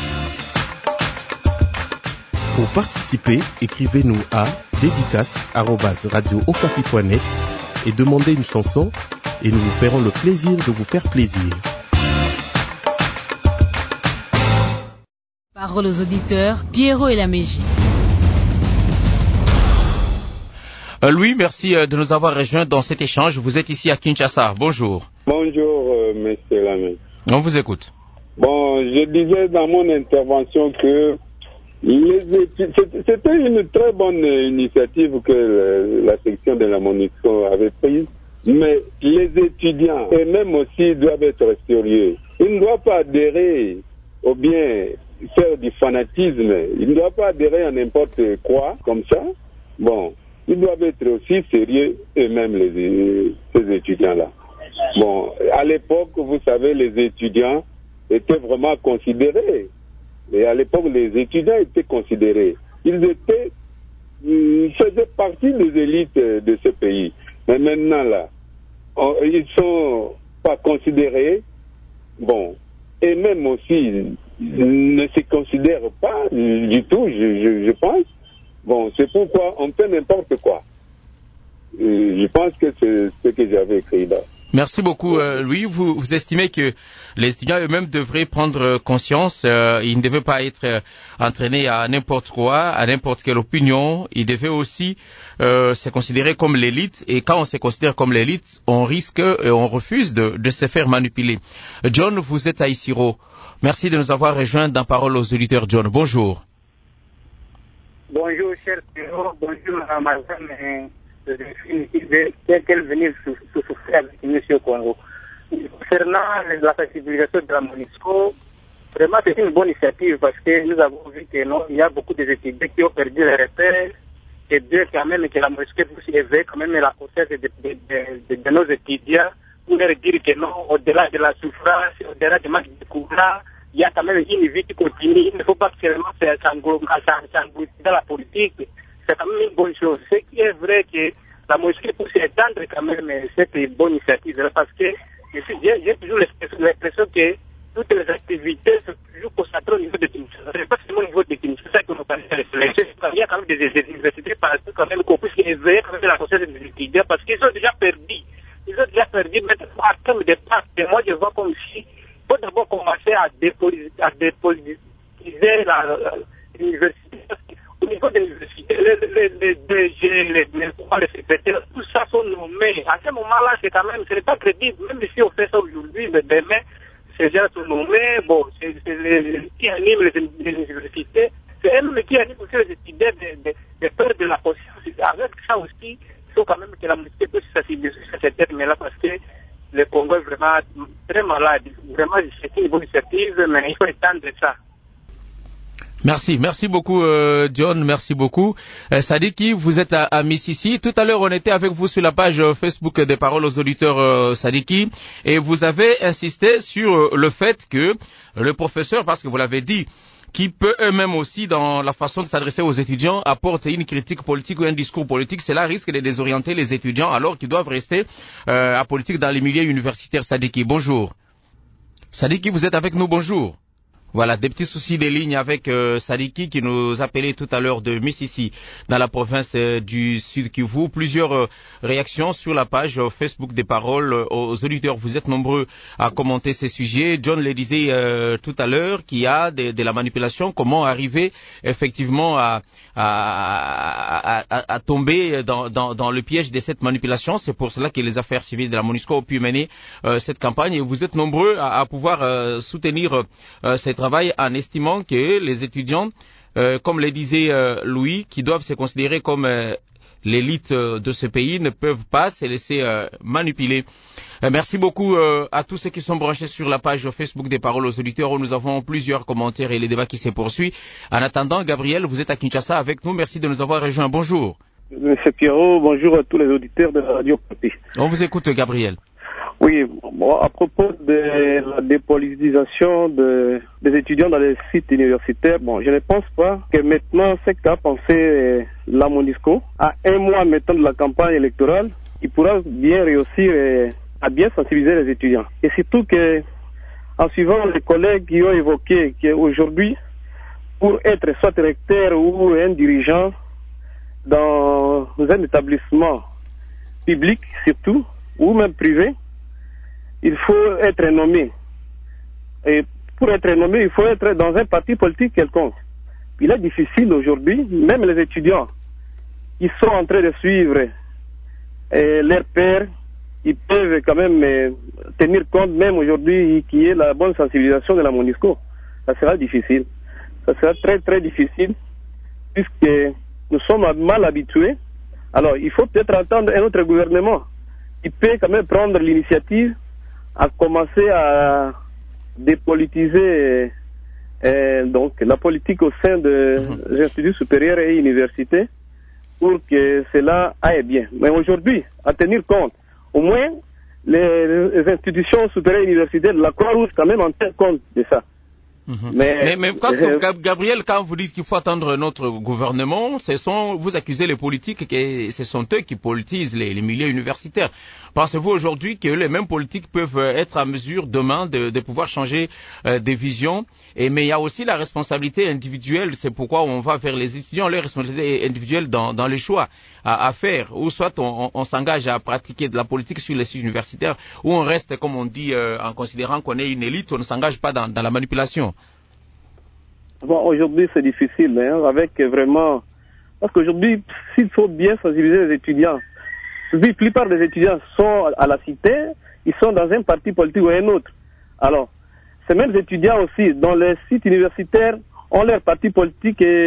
Pour participer, écrivez-nous à dédicace arobase radio okapi point net et demandez une chanson et nous vous ferons le plaisir de vous faire plaisir. Parole aux auditeurs, Pierrot et la Mégie. Euh, Louis, merci euh, de nous avoir rejoints dans cet échange. Vous êtes ici à Kinshasa. Bonjour. Bonjour, euh, monsieur Lamé. On vous écoute. Bon, je disais dans mon intervention que les études, c'était une très bonne initiative que le, la section de la MONUSCO avait prise, mais les étudiants eux-mêmes aussi doivent être sérieux. Ils ne doivent pas adhérer ou bien faire du fanatisme. Ils ne doivent pas adhérer à n'importe quoi comme ça. Bon. Ils doivent être aussi sérieux eux-mêmes, les, ces étudiants-là. Bon, à l'époque, vous savez, les étudiants étaient vraiment considérés. Et à l'époque, les étudiants étaient considérés. Ils étaient, ils faisaient partie des élites de ce pays. Mais maintenant, là, on, ils sont pas considérés. Bon, et même aussi, ils ne se considèrent pas du tout, je, je, je pense. Bon, c'est pourquoi on fait n'importe quoi. Euh, je pense que c'est ce que j'avais écrit là. Merci beaucoup, euh, Louis. Vous, vous estimez que les étudiants eux-mêmes devraient prendre conscience. Euh, ils ne devaient pas être euh, entraînés à n'importe quoi, à n'importe quelle opinion. Ils devaient aussi euh, se considérer comme l'élite. Et quand on se considère comme l'élite, on risque et on refuse de, de se faire manipuler. John, vous êtes à Isiro. Merci de nous avoir rejoints dans Parole aux auditeurs. John, bonjour. Bonjour, cher Pierrot. Bonjour à madame. Dès qu'elle venait souffrir avec M. Congo. Concernant la sensibilisation de la MONUSCO, vraiment c'est une bonne initiative parce que nous avons vu que non, il y a beaucoup d'étudiants qui ont perdu les repères et deux quand même que la MONUSCO puisse élever quand même la conscience de, de, de, de nos étudiants pour leur dire que non, au-delà de la souffrance, au-delà du manque de courage, il y a quand même une vie qui continue. Il ne faut pas seulement s'engloutir dans la politique. C'est quand même une bonne chose. Ce qui est vrai que la MONUSCO puisse étendre quand même cette bonne initiative parce que j'ai toujours l'impression que toutes les activités sont toujours concentrées au niveau de Kinshasa. Ce n'est pas seulement au niveau de Kinshasa que nous parlons de sélection. Il y a quand même des, des universités partout quand même qu'on puisse éveiller quand même la conscience des étudiants parce qu'ils ont déjà perdu. Ils ont déjà perdu maintenant à terme de part. Et moi je vois comme si il faut d'abord commencer à dépolitiser l'université. Au niveau de l'université, les D G, les, les, les secrétaires, tout ça sont nommés. À ce moment-là, c'est quand même, ce n'est pas crédible. Même si on fait ça aujourd'hui, mais demain, ces gens sont nommés. Bon, c'est les qui animent les, les universités. C'est eux qui animent aussi les étudiants de, de, de peur de la conscience. Avec ça aussi, il faut quand même que la musique puisse sensibiliser sur ces termes-là parce que le Congo est vraiment très malade. Vraiment, c'est une bonne initiative, mais il faut étendre ça. Merci, merci beaucoup euh, John, merci beaucoup. Euh, Sadiki, vous êtes à, à Mississi. Tout à l'heure, on était avec vous sur la page euh, Facebook des Paroles aux auditeurs euh, Sadiki, et vous avez insisté sur euh, le fait que le professeur, parce que vous l'avez dit, qui peut eux-mêmes aussi, dans la façon de s'adresser aux étudiants, apporter une critique politique ou un discours politique, cela risque de désorienter les étudiants alors qu'ils doivent rester euh, à politique dans les milieux universitaires. Sadiki, bonjour. Sadiki, vous êtes avec nous, bonjour. Voilà, des petits soucis de ligne avec euh, Sadiki qui nous appelait tout à l'heure de Mississi dans la province euh, du Sud Kivu. Plusieurs euh, réactions sur la page euh, Facebook des Paroles euh, aux auditeurs. Vous êtes nombreux à commenter ces sujets. John le disait euh, tout à l'heure qu'il y a de, de la manipulation. Comment arriver effectivement à, à, à, à, à tomber dans, dans, dans le piège de cette manipulation. C'est pour cela que les affaires civiles de la MONUSCO ont pu mener euh, cette campagne. Et vous êtes nombreux à, à pouvoir euh, soutenir euh, cette travail en estimant que les étudiants, euh, comme le disait euh, Louis, qui doivent se considérer comme euh, l'élite euh, de ce pays, ne peuvent pas se laisser euh, manipuler. Euh, merci beaucoup euh, à tous ceux qui sont branchés sur la page Facebook des Paroles aux auditeurs où nous avons plusieurs commentaires et les débats qui se poursuivent. En attendant, Gabriel, vous êtes à Kinshasa avec nous. Merci de nous avoir rejoints. Bonjour. Monsieur Pierrot, bonjour à tous les auditeurs de la Radio Kapi. On vous écoute, Gabriel. Oui, bon, à propos de la dépolitisation de, des étudiants dans les sites universitaires, bon, je ne pense pas que maintenant, ce qu'a pensé la MONUSCO, à un mois maintenant de la campagne électorale, il pourra bien réussir à bien sensibiliser les étudiants. Et surtout que, en suivant les collègues qui ont évoqué qu'aujourd'hui, pour être soit recteur ou un dirigeant dans un établissement public surtout, ou même privé, il faut être nommé. Et pour être nommé, il faut être dans un parti politique quelconque. Il est difficile aujourd'hui, même les étudiants qui sont en train de suivre euh, leur père, ils peuvent quand même euh, tenir compte, même aujourd'hui, qu'il y ait la bonne sensibilisation de la MONUSCO. Ça sera difficile. Ça sera très très difficile, puisque nous sommes mal habitués. Alors, il faut peut-être attendre un autre gouvernement qui peut quand même prendre l'initiative à commencer à dépolitiser euh, donc la politique au sein des mmh. instituts supérieurs et universités pour que cela aille bien. Mais aujourd'hui, à tenir compte, au moins les, les institutions supérieures et universitaires de la Croix-Rouge quand même en tiennent compte de ça. Mmh. Mais, mais, mais quand, euh, Gabriel, quand vous dites qu'il faut attendre notre gouvernement, ce sont, vous accusez les politiques que ce sont eux qui politisent les, les milieux universitaires. Pensez-vous aujourd'hui que les mêmes politiques peuvent être à mesure demain de, de pouvoir changer euh, des visions? Et mais il y a aussi la responsabilité individuelle. C'est pourquoi on va vers les étudiants, leur responsabilité individuelle dans, dans les choix à, à faire. Ou soit on, on, on s'engage à pratiquer de la politique sur les sites universitaires, ou on reste, comme on dit, euh, en considérant qu'on est une élite, on ne s'engage pas dans, dans la manipulation. Bon, aujourd'hui, c'est difficile, hein, avec vraiment... Parce qu'aujourd'hui, s'il faut bien sensibiliser les étudiants, la plupart des étudiants sont à la cité, ils sont dans un parti politique ou un autre. Alors, ces mêmes étudiants aussi, dans les sites universitaires, ont leur parti politique et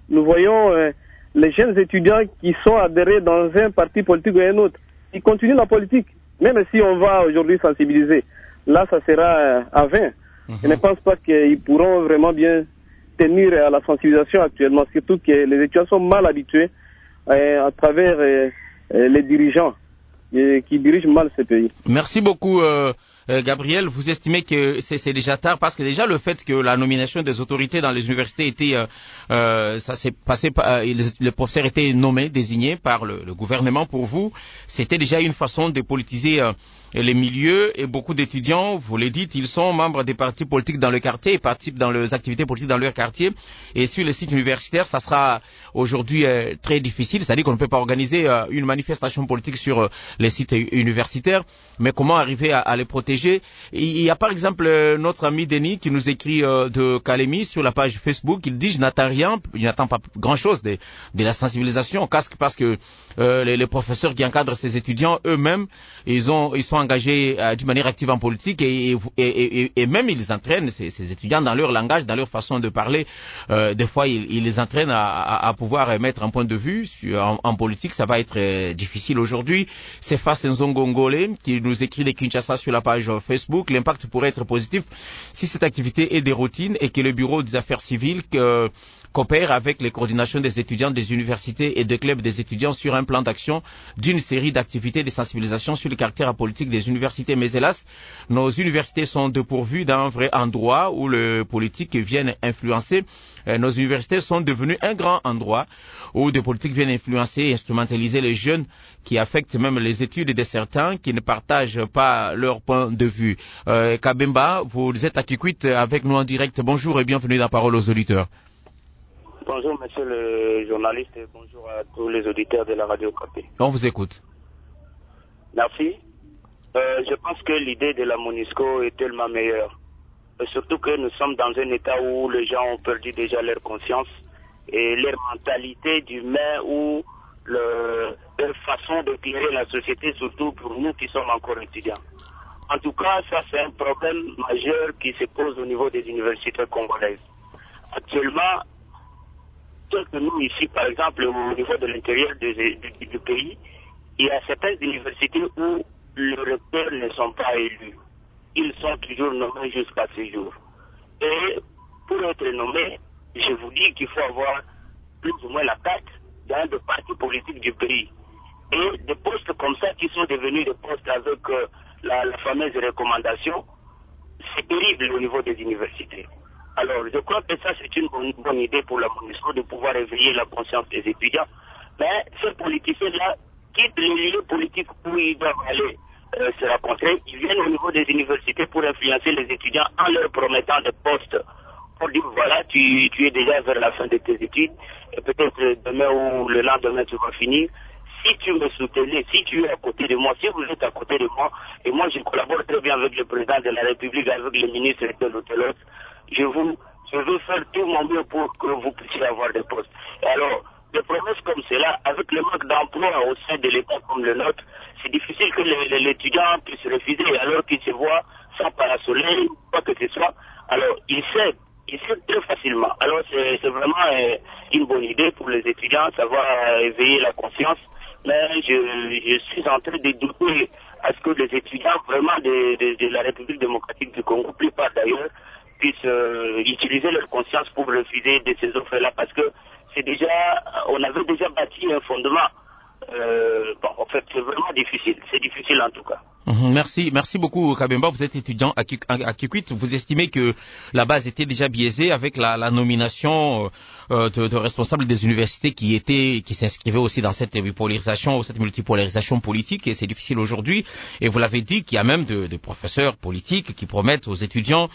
nous voyons euh, les jeunes étudiants qui sont adhérés dans un parti politique ou un autre. Ils continuent la politique, même si on va aujourd'hui sensibiliser. Là, ça sera euh, à vingt. Mm-hmm. Je ne pense pas qu'ils pourront vraiment bien tenir à la sensibilisation actuellement, surtout que les étudiants sont mal habitués euh, à travers euh, euh, les dirigeants euh, qui dirigent mal ce pays. Merci beaucoup. Euh... Euh, Gabriel, vous estimez que c'est, c'est déjà tard parce que déjà le fait que la nomination des autorités dans les universités était, euh, euh, ça s'est passé, euh, les, les professeurs étaient nommés, désignés par le, le gouvernement. Pour vous, c'était déjà une façon de politiser euh, les milieux et beaucoup d'étudiants, vous l'avez dit, ils sont membres des partis politiques dans le quartier et participent dans les activités politiques dans leur quartier. Et sur le site universitaire, ça sera aujourd'hui euh, très difficile, c'est-à-dire qu'on ne peut pas organiser euh, une manifestation politique sur euh, les sites universitaires. Mais comment arriver à, à les protéger? Il y a par exemple notre ami Denis qui nous écrit euh, de Kalemi sur la page Facebook. Il dit je n'attends rien, il n'attend pas grand chose de, de la sensibilisation casque parce que euh, les, les professeurs qui encadrent ces étudiants eux-mêmes ils ont ils sont engagés euh, d'une manière active en politique et, et, et, et, et même ils entraînent ces, ces étudiants dans leur langage, dans leur façon de parler. Euh, des fois ils, ils les entraînent à, à, à pouvoir mettre un point de vue sur, en, en politique. Ça va être euh, difficile aujourd'hui. C'est Face Nzongongole qui nous écrit de Kinshasa sur la page Facebook. L'impact pourrait être positif si cette activité est des routines et que le bureau des affaires civiles que, coopère avec les coordinations des étudiants des universités et des clubs des étudiants sur un plan d'action d'une série d'activités de sensibilisation sur le caractère apolitique des universités. Mais hélas, nos universités sont dépourvues d'un vrai endroit où le politique vienne influencer. Nos universités sont devenues un grand endroit où des politiques viennent influencer et instrumentaliser les jeunes qui affectent même les études de certains qui ne partagent pas leur point de vue. Euh, Kabemba, vous êtes à Kikwit avec nous en direct. Bonjour et bienvenue dans Parole aux auditeurs. Bonjour monsieur le journaliste et bonjour à tous les auditeurs de la radio Capé. On vous écoute. Merci. Euh, je pense que l'idée de la MONUSCO est tellement meilleure. Surtout que nous sommes dans un état où les gens ont perdu déjà leur conscience et leur mentalité d'humain ou le, leur façon d'éclairer la société, surtout pour nous qui sommes encore étudiants. En tout cas, ça c'est un problème majeur qui se pose au niveau des universités congolaises. Actuellement, que nous ici, par exemple, au niveau de l'intérieur du, du, du pays, il y a certaines universités où les recteurs ne sont pas élus. Ils sont toujours nommés jusqu'à ce jour. Et pour être nommé, je vous dis qu'il faut avoir plus ou moins la tête d'un des partis politiques du pays. Et des postes comme ça qui sont devenus des postes avec euh, la, la fameuse recommandation, c'est terrible au niveau des universités. Alors, je crois que ça, c'est une bonne, bonne idée pour la MONUSCO de pouvoir éveiller la conscience des étudiants. Mais ces politiciens-là quittent les lieux politiques où ils doivent aller euh, se rencontrer. Ils viennent au niveau des universités pour influencer les étudiants en leur promettant des postes. Pour dire, voilà, tu, tu es déjà vers la fin de tes études, et peut-être demain ou le lendemain, tu vas finir. Si tu me soutenais, si tu es à côté de moi, si vous êtes à côté de moi, et moi je collabore très bien avec le président de la République, avec le ministre de l'Hôtel, je vous, je veux faire tout mon mieux pour que vous puissiez avoir des postes. Et alors, des promesses comme cela, avec le manque d'emploi au sein de l'État comme le nôtre, c'est difficile que l'étudiant puisse refuser alors qu'il se voit sans parasoleil, quoi que ce soit. Alors, il sait, il sait très facilement. Alors, c'est, c'est vraiment euh, une bonne idée pour les étudiants, ça va euh, éveiller la conscience. Mais je, je suis en train de douter à ce que les étudiants vraiment de, de, de la République démocratique du Congo, plus pas d'ailleurs, puissent euh, utiliser leur conscience pour refuser de ces offres-là, parce que c'est déjà, on avait déjà bâti un fondement. Euh, bon, en fait, c'est vraiment difficile. C'est difficile en tout cas. Mmh, merci, merci beaucoup Kabemba. Vous êtes étudiant à, à, à Kikwit. Vous estimez que la base était déjà biaisée avec la, la nomination euh, de, de responsables des universités qui étaient, qui s'inscrivaient aussi dans cette bipolarisation, cette multipolarisation politique. Et c'est difficile aujourd'hui. Et vous l'avez dit qu'il y a même de, de professeurs politiques qui promettent aux étudiants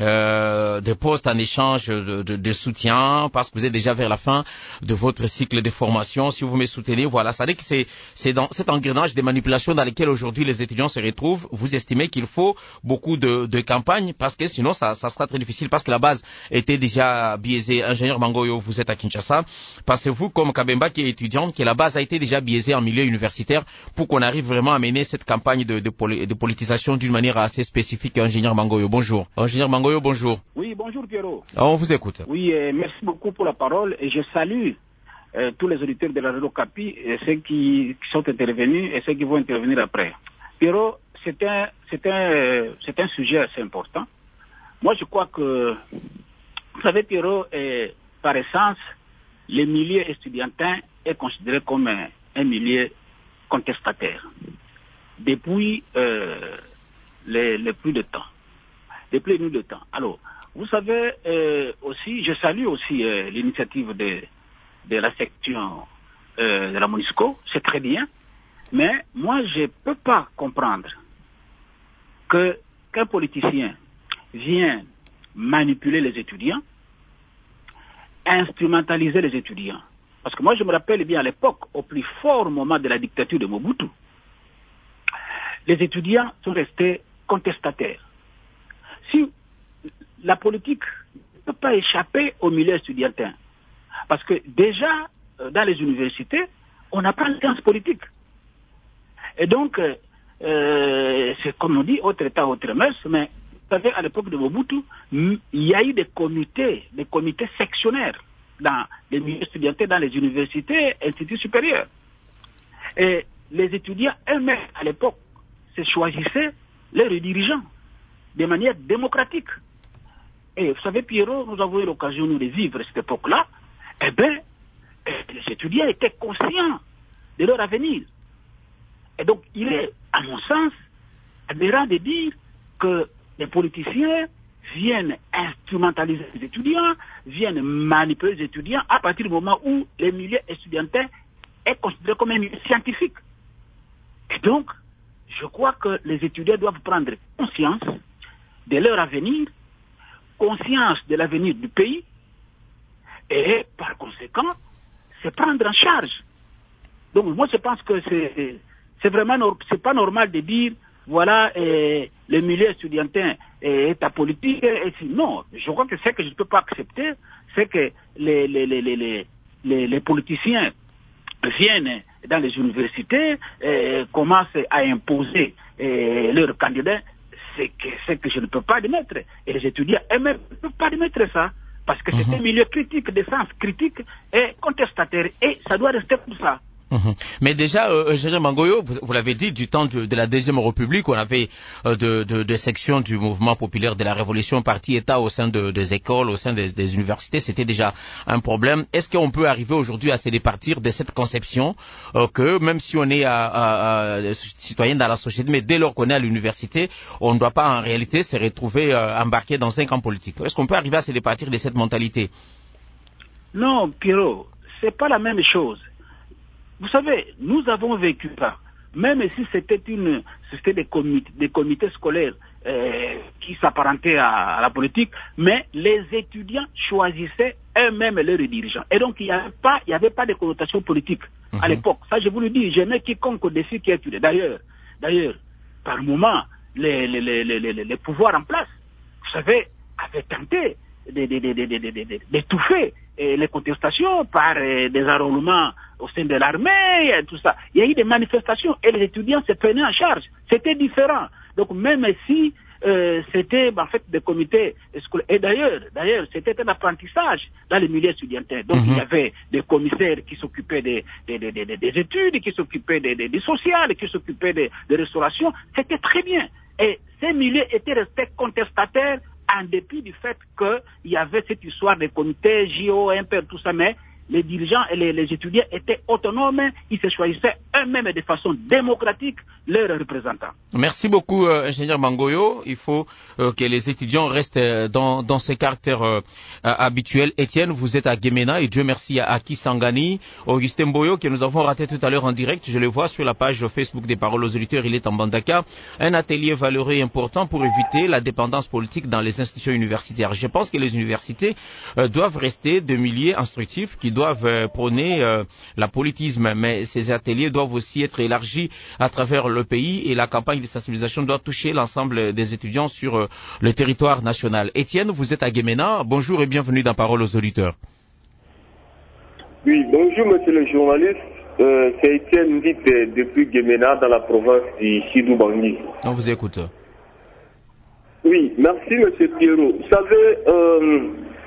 euh, des postes en échange de, de, de soutien parce que vous êtes déjà vers la fin de votre cycle de formation. Si vous me soutenez, voilà, ça veut dire que c'est, c'est dans cet engrenage des manipulations dans lesquelles aujourd'hui les étudiants se retrouvent. Vous estimez qu'il faut beaucoup de, de campagnes parce que sinon ça, ça sera très difficile parce que la base était déjà biaisée. Ingénieur Mangoyo, vous êtes à Kinshasa. Pensez-vous, comme Kabemba qui est étudiant, que la base a été déjà biaisée en milieu universitaire pour qu'on arrive vraiment à mener cette campagne de, de, de politisation d'une manière assez spécifique? Ingénieur Mangoyo, bonjour. Ingénieur Mangoyo, bonjour. Oui, bonjour Pierrot. Ah, on vous écoute. Oui, euh, merci beaucoup pour la parole et je salue euh, tous les auditeurs de la Radio Kapi, et ceux qui, qui sont intervenus et ceux qui vont intervenir après. Pierrot, c'est un, c'est un, euh, c'est un sujet assez important. Moi, je crois que, vous savez, Pierrot, euh, par essence, le milieu estudiantin est considéré comme un, un milieu contestataire depuis euh, les, les plus de temps. Depuis les plus de temps. Alors, vous savez euh, aussi, je salue aussi euh, l'initiative de, de la section euh, de la MONUSCO, c'est très bien, mais moi je ne peux pas comprendre que qu'un politicien vienne manipuler les étudiants, instrumentaliser les étudiants. Parce que moi je me rappelle bien à l'époque, au plus fort moment de la dictature de Mobutu, les étudiants sont restés contestataires. Si la politique ne peut pas échapper au milieu estudiantin, parce que déjà, dans les universités, on n'a pas de science politique. Et donc, euh, c'est comme on dit, autre État, autre mœurs, mais vous savez, à l'époque de Mobutu, il y a eu des comités, des comités sectionnaires dans les milieux estudiantins, dans les universités, instituts supérieurs. Et les étudiants eux-mêmes, à l'époque, se choisissaient leurs dirigeants de manière démocratique. Et vous savez, Pierrot, nous avons eu l'occasion de vivre cette époque-là. Eh bien, les étudiants étaient conscients de leur avenir. Et donc, il est, à mon sens, aberrant de dire que les politiciens viennent instrumentaliser les étudiants, viennent manipuler les étudiants à partir du moment où le milieu estudiantin est considéré comme un milieu scientifique. Et donc, je crois que les étudiants doivent prendre conscience de leur avenir, conscience de l'avenir du pays, et par conséquent, se prendre en charge. Donc moi je pense que c'est c'est vraiment c'est pas normal de dire voilà euh, le milieu estudiantin est apolitique. Et si, non, je crois que ce que je ne peux pas accepter, c'est que les les les les les, les, les politiciens viennent dans les universités, et commencent à imposer et, leurs candidats. C'est que, c'est que je ne peux pas admettre. Et les étudiants eux-mêmes ne peuvent pas admettre ça. Parce que c'est mm-hmm. un milieu critique, de sens critique et contestataire. Et ça doit rester comme ça. Mm-hmm. Mais déjà, euh, Gérard Mangoyo, vous, vous l'avez dit, du temps de, de la Deuxième République, on avait euh, de, de, de sections du mouvement populaire de la Révolution, parti-État au sein de, des écoles, au sein des, des universités, c'était déjà un problème. Est-ce qu'on peut arriver aujourd'hui à se départir de cette conception euh, que même si on est à, à, à, citoyen dans la société, mais dès lors qu'on est à l'université, on ne doit pas en réalité se retrouver euh, embarqué dans un camp politique? Est-ce qu'on peut arriver à se départir de cette mentalité? Non, Pierrot, c'est pas la même chose. Vous savez, nous avons vécu ça. Même si c'était une, c'était des comités, des comités scolaires euh, qui s'apparentaient à, à la politique, mais les étudiants choisissaient eux-mêmes leurs dirigeants. Et donc il n'y avait pas, il y avait pas de connotation politique mm-hmm. à l'époque. Ça, je vous le dis, j'aimais quiconque défi qui étudiait. D'ailleurs, d'ailleurs, par moment, les, les, les, les, les, les pouvoirs en place, vous savez, avaient tenté d'étouffer les contestations par des enrôlements au sein de l'armée, et tout ça. Il y a eu des manifestations et les étudiants se prenaient en charge. C'était différent. Donc même si euh, c'était en fait des comités scolaires, et d'ailleurs, d'ailleurs, c'était un apprentissage dans les milieux estudiantins. Donc mm-hmm. il y avait des commissaires qui s'occupaient des, des, des, des, des études, qui s'occupaient des, des, des sociales, qui s'occupaient des, des restaurations. C'était très bien. Et ces milieux étaient restés contestataires en dépit du fait qu'il y avait cette histoire des comités, J O, Imper, tout ça, mais les dirigeants et les, les étudiants étaient autonomes, ils se choisissaient eux-mêmes de façon démocratique leurs représentants. Merci beaucoup, euh, ingénieur Mangoyo. Il faut euh, que les étudiants restent euh, dans, dans ces caractères euh, habituels. Étienne, vous êtes à Gemena et Dieu merci à Aki Sangani, Augustin Boyo, que nous avons raté tout à l'heure en direct. Je le vois sur la page Facebook des Paroles aux auditeurs, il est en Bandaka. Un atelier valeureux et important pour éviter la dépendance politique dans les institutions universitaires. Je pense que les universités euh, doivent rester des milieux instructifs qui doivent euh, prôner euh, l'apolitisme, mais ces ateliers doivent aussi être élargis à travers le pays et la campagne de sensibilisation doit toucher l'ensemble des étudiants sur euh, le territoire national. Étienne, vous êtes à Guémena. Bonjour et bienvenue dans Parole aux auditeurs. Oui, bonjour monsieur le journaliste. Euh, c'est Étienne Ndite depuis Guémena dans la province du Sidou-Bangui. On vous écoute. Oui, merci monsieur Pierrot. Vous savez, euh,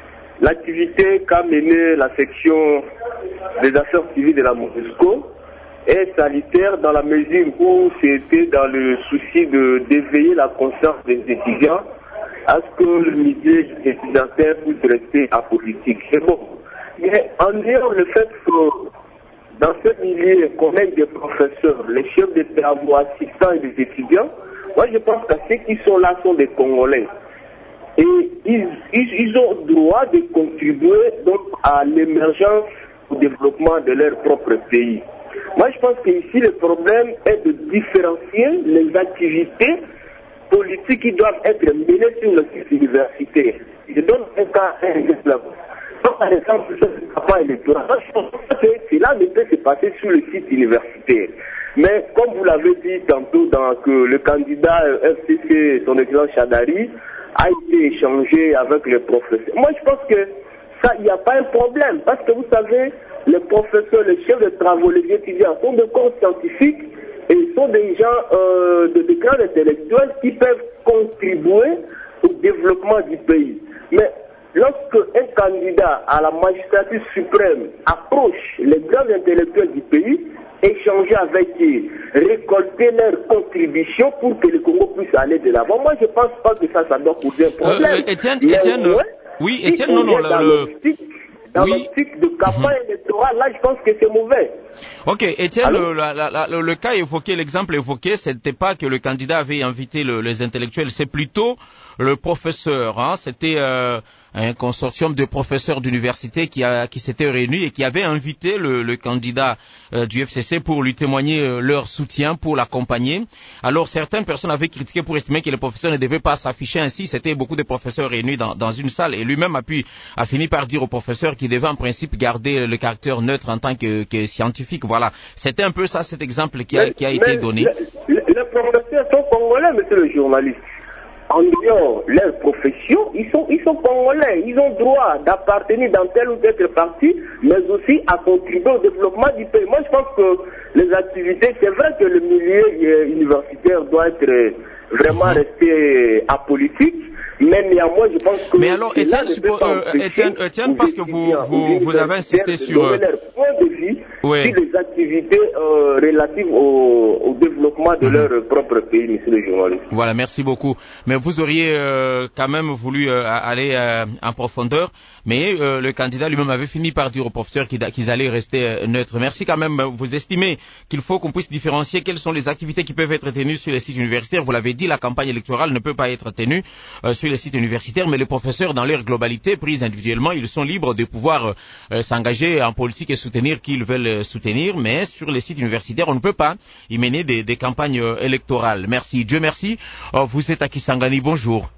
l'activité qu'a menée la section des affaires civiles de la MONUSCO est salutaire dans la mesure où c'était dans le souci de d'éveiller la conscience des étudiants à ce que le milieu étudiantin puisse rester apolitique. C'est bon. Mais en ayant le fait que dans ce milieu qu'on ait des professeurs, les chefs de travaux, assistants et des étudiants, moi je pense que ceux qui sont là sont des Congolais. Et ils, ils, ils ont droit de contribuer donc à l'émergence, au développement de leur propre pays. Moi je pense qu'ici le problème est de différencier les activités politiques qui doivent être menées sur le site universitaire. Je donne un cas, un exemple. Par exemple, ce campagne électorale, cela ne peut se passer sur le site universitaire. Mais comme vous l'avez dit tantôt, dans, que le candidat F C C, son excellence Chadari, a été échangé avec les professeurs. Moi, je pense que ça, il n'y a pas un problème. Parce que vous savez, les professeurs, les chefs de travaux, les étudiants sont de corps scientifiques et ils sont des gens euh, de, de grands intellectuels qui peuvent contribuer au développement du pays. Mais lorsque un candidat à la magistrature suprême approche les grands intellectuels du pays, échanger avec eux, récolter leurs contributions pour que le Congo puisse aller de l'avant. Moi, je ne pense pas que ça, ça doit poser un problème. Euh, Étienne, Étienne, ouais, oui, Étienne, non, non, le... Dans oui. l'optique de campagne électorale, là, je pense que c'est mauvais. Ok, Étienne, le, la, la, le, le cas évoqué, l'exemple évoqué, c'était pas que le candidat avait invité le, les intellectuels, c'est plutôt le professeur. Hein, c'était euh, un consortium de professeurs d'université qui, a, qui s'était réuni et qui avait invité le, le candidat euh, du F C C pour lui témoigner euh, leur soutien, pour l'accompagner. Alors certaines personnes avaient critiqué pour estimer que les professeurs ne devaient pas s'afficher ainsi. C'était beaucoup de professeurs réunis dans, dans une salle et lui-même a pu a fini par dire aux professeurs qu'il devait en principe garder le caractère neutre en tant que, que scientifique. Voilà, c'était un peu ça cet exemple qui a, mais, qui a été donné. Les, les professeurs sont congolais, monsieur le journaliste. En dehors de leur profession, ils sont, ils sont congolais. Ils ont droit d'appartenir dans tel ou tel parti, mais aussi à contribuer au développement du pays. Moi, je pense que les activités, c'est vrai que le milieu universitaire doit être vraiment mmh. resté apolitique. Mais néanmoins, je pense que... Mais alors, Étienne, euh, Étienne, Étienne parce que vous, vous, vous avez insisté sur... Euh, leur point de vue oui. sur les activités euh, relatives au, au développement de mmh. leur propre pays, monsieur le journaliste. Voilà, merci beaucoup. Mais vous auriez euh, quand même voulu euh, aller euh, en profondeur, mais euh, le candidat lui-même avait fini par dire aux professeurs qu'ils, qu'ils allaient rester euh, neutres. Merci quand même. Vous estimez qu'il faut qu'on puisse différencier quelles sont les activités qui peuvent être tenues sur les sites universitaires. Vous l'avez dit, la campagne électorale ne peut pas être tenue euh, sur les sites universitaires, mais les professeurs, dans leur globalité, pris individuellement, ils sont libres de pouvoir euh, s'engager en politique et soutenir qui ils veulent soutenir, mais sur les sites universitaires, on ne peut pas y mener des, des campagnes euh, électorales. Merci. Dieu merci. Oh, vous êtes à Kisangani. Bonjour.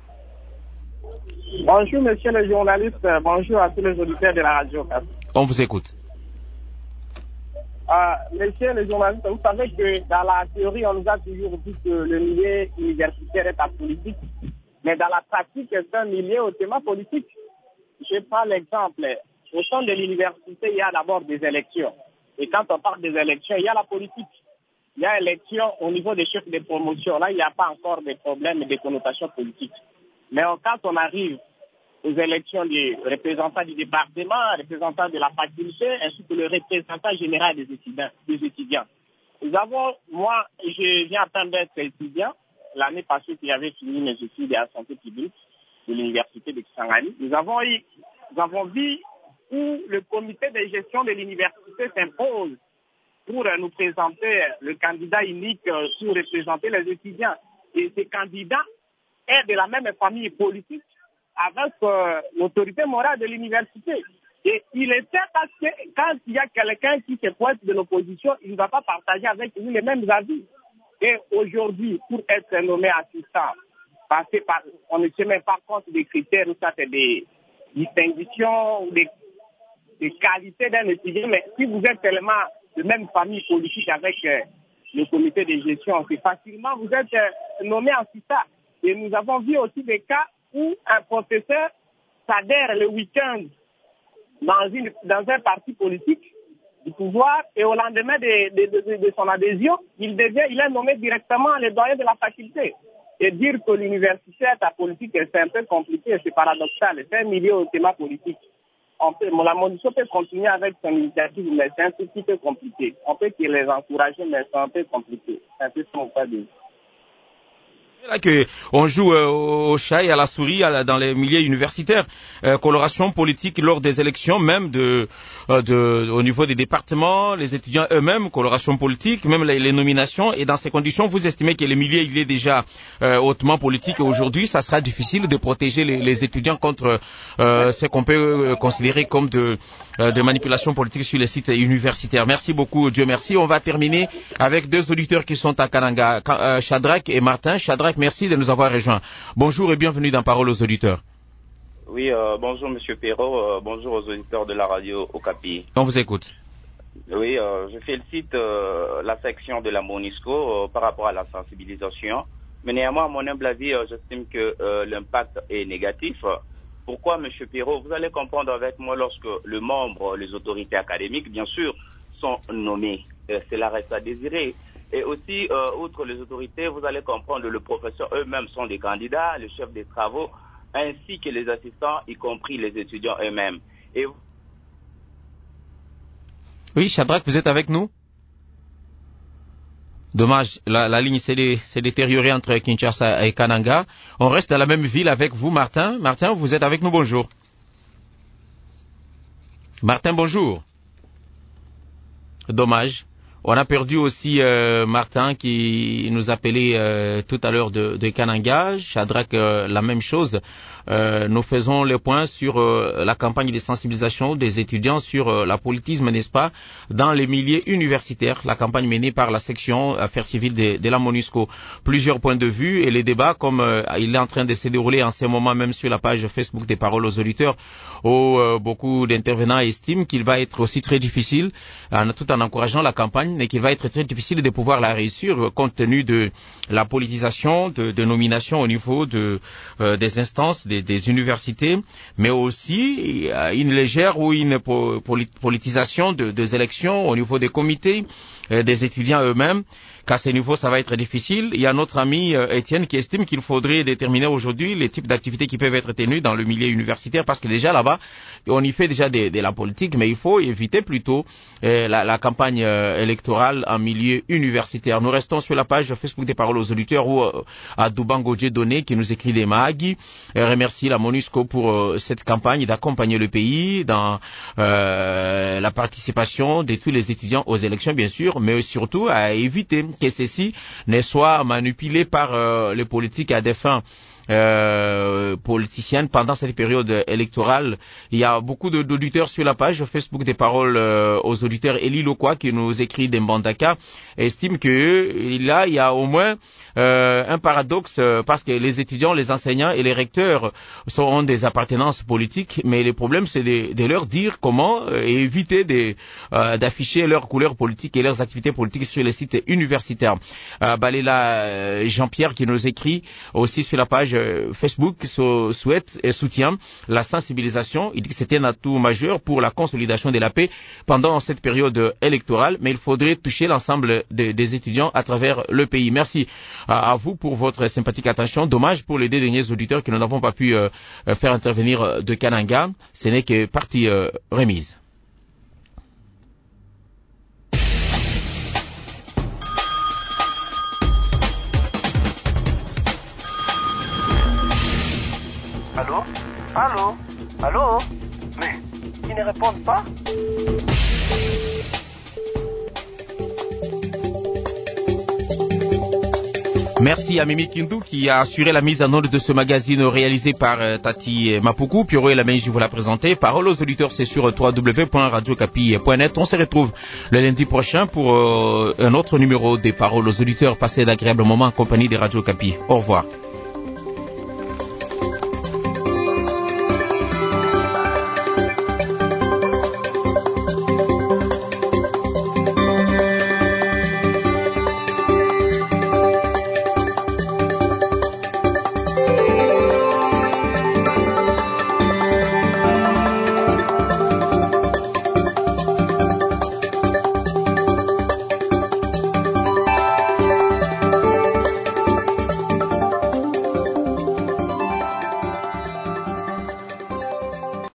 Bonjour, monsieur le journaliste. Bonjour à tous les auditeurs de la radio. On vous écoute. Euh, monsieur le journaliste, vous savez que dans la théorie, on nous a toujours dit que le milieu universitaire est apolitique. Mais dans la pratique, c'est un milieu hautement politique. Je prends l'exemple. Au sein de l'université, il y a d'abord des élections. Et quand on parle des élections, il y a la politique. Il y a élection au niveau des chefs de promotion. Là, il n'y a pas encore de problèmes et de connotations politiques. Mais quand on arrive aux élections des représentants du département, représentants de la faculté, ainsi que le représentant général des étudiants, des étudiants. Nous avons, moi, je viens à peine d'être étudiant. L'année passée, j'avais fini mes études en santé publique de l'université de Kisangani. Nous avons eu, nous avons vu où le comité de gestion de l'université s'impose pour nous présenter le candidat unique pour représenter les étudiants. Et ce candidat est de la même famille politique avec euh, l'autorité morale de l'université. Et il était parce que quand il y a quelqu'un qui se pointe de l'opposition, il ne va pas partager avec lui les mêmes avis. Et aujourd'hui, pour être nommé assistant, passer par, on ne tient même pas compte des critères, où ça c'est des distinctions, des, des qualités d'un étudiant, mais si vous êtes tellement de même famille politique avec euh, le comité de gestion, c'est facilement, vous êtes euh, nommé en CISA. Et nous avons vu aussi des cas où un professeur s'adhère le week-end dans, une, dans un parti politique du pouvoir et au lendemain de, de, de, de son adhésion, il devient, il est nommé directement le doyen de la faculté. Et dire que l'université est à politique, c'est un peu compliqué, c'est paradoxal, c'est un milieu hautement politique. On peut, la MONUSCO peut continuer avec son initiative, mais c'est un tout petit peu compliqué. On peut les encourager, mais c'est un peu compliqué. C'est un peu ce qu'on peut dire. Là que on joue euh, au chat et à la souris à la, dans les milieux universitaires, euh, coloration politique lors des élections, même de, euh, de au niveau des départements, les étudiants eux-mêmes, coloration politique, même les, les nominations. Et dans ces conditions, vous estimez que le milieu il est déjà euh, hautement politique et aujourd'hui, ça sera difficile de protéger les, les étudiants contre euh, ce qu'on peut considérer comme de, euh, de manipulation politique sur les sites universitaires. Merci beaucoup, Dieu merci. On va terminer avec deux auditeurs qui sont à Kananga, euh, Shadrach et Martin. Shadrach, merci de nous avoir rejoints. Bonjour et bienvenue dans Parole aux auditeurs. Oui, euh, bonjour Monsieur Perrault, euh, bonjour aux auditeurs de la radio Okapi. On vous écoute. Oui, euh, je félicite euh, la section de la MONUSCO euh, par rapport à la sensibilisation. Mais néanmoins, à mon humble avis, euh, j'estime que euh, l'impact est négatif. Pourquoi, Monsieur Perrault? Vous allez comprendre avec moi lorsque le membre, les autorités académiques, bien sûr, sont nommés. Euh, cela reste à désirer. Et aussi, euh, outre les autorités, vous allez comprendre, le professeur eux-mêmes sont des candidats, le chef des travaux, ainsi que les assistants, y compris les étudiants eux-mêmes. Et... Oui, Shadrach, vous êtes avec nous? Dommage, la, la ligne s'est, dé, s'est détériorée entre Kinshasa et Kananga. On reste dans la même ville avec vous, Martin. Martin, vous êtes avec nous, bonjour. Martin, bonjour. Dommage. On a perdu aussi euh, Martin qui nous appelait euh, tout à l'heure de, de Kananga. Shadrach, euh, la même chose. Euh, nous faisons le point sur euh, la campagne de sensibilisation des étudiants sur euh, la politisme, n'est-ce pas, dans les milieux universitaires. La campagne menée par la section Affaires civiles de, de la MONUSCO. Plusieurs points de vue et les débats, comme euh, il est en train de se dérouler en ce moment même sur la page Facebook des Paroles aux auditeurs, où euh, beaucoup d'intervenants estiment qu'il va être aussi très difficile, euh, tout en encourageant la campagne, mais qu'il va être très difficile de pouvoir la réussir compte tenu de la politisation, de, de nomination au niveau de, euh, des instances, des, des universités, mais aussi euh, une légère ou une po- politisation de, des élections au niveau des comités, euh, des étudiants eux-mêmes. Qu'à ce niveau, ça va être difficile. Il y a notre ami euh, Étienne qui estime qu'il faudrait déterminer aujourd'hui les types d'activités qui peuvent être tenues dans le milieu universitaire parce que déjà là-bas, on y fait déjà de, de la politique, mais il faut éviter plutôt euh, la, la campagne euh, électorale en milieu universitaire. Nous restons sur la page Facebook des Paroles aux auditeurs où euh, à Dubango Dieudonné qui nous écrit des Mahagi euh, remercie la MONUSCO pour euh, cette campagne d'accompagner le pays dans euh, la participation de tous les étudiants aux élections, bien sûr, mais surtout à éviter que ceci ne soit manipulé par euh, les politiques à des fins Euh, politicienne pendant cette période électorale. Il y a beaucoup de, d'auditeurs sur la page Facebook des Paroles euh, aux auditeurs. Elie Lokwa qui nous écrit des Mbandaka estime que là il y a au moins euh, un paradoxe euh, parce que les étudiants, les enseignants et les recteurs sont, ont des appartenances politiques, mais le problème c'est de, de leur dire comment euh, éviter de, euh, d'afficher leurs couleurs politiques et leurs activités politiques sur les sites universitaires. Euh, Balela euh, Jean-Pierre qui nous écrit aussi sur la page Facebook souhaite et soutient la sensibilisation. Il dit que c'était un atout majeur pour la consolidation de la paix pendant cette période électorale, mais il faudrait toucher l'ensemble de, des étudiants à travers le pays. Merci à, à vous pour votre sympathique attention. Dommage pour les deux derniers auditeurs que nous n'avons pas pu euh, faire intervenir de Kananga. Ce n'est que partie euh, remise. Allô? Allô? Allô? Mais ils ne répondent pas? Merci à Mimi Kindu qui a assuré la mise en ordre de ce magazine réalisé par euh, Tati Mapuku. Pierrot et la main, je vous la présenter. Parole aux auditeurs, c'est sur w w w point radio capi point net. On se retrouve le lundi prochain pour euh, un autre numéro des Paroles aux auditeurs. Passez d'agréables moments en compagnie de Radio Capi. Au revoir.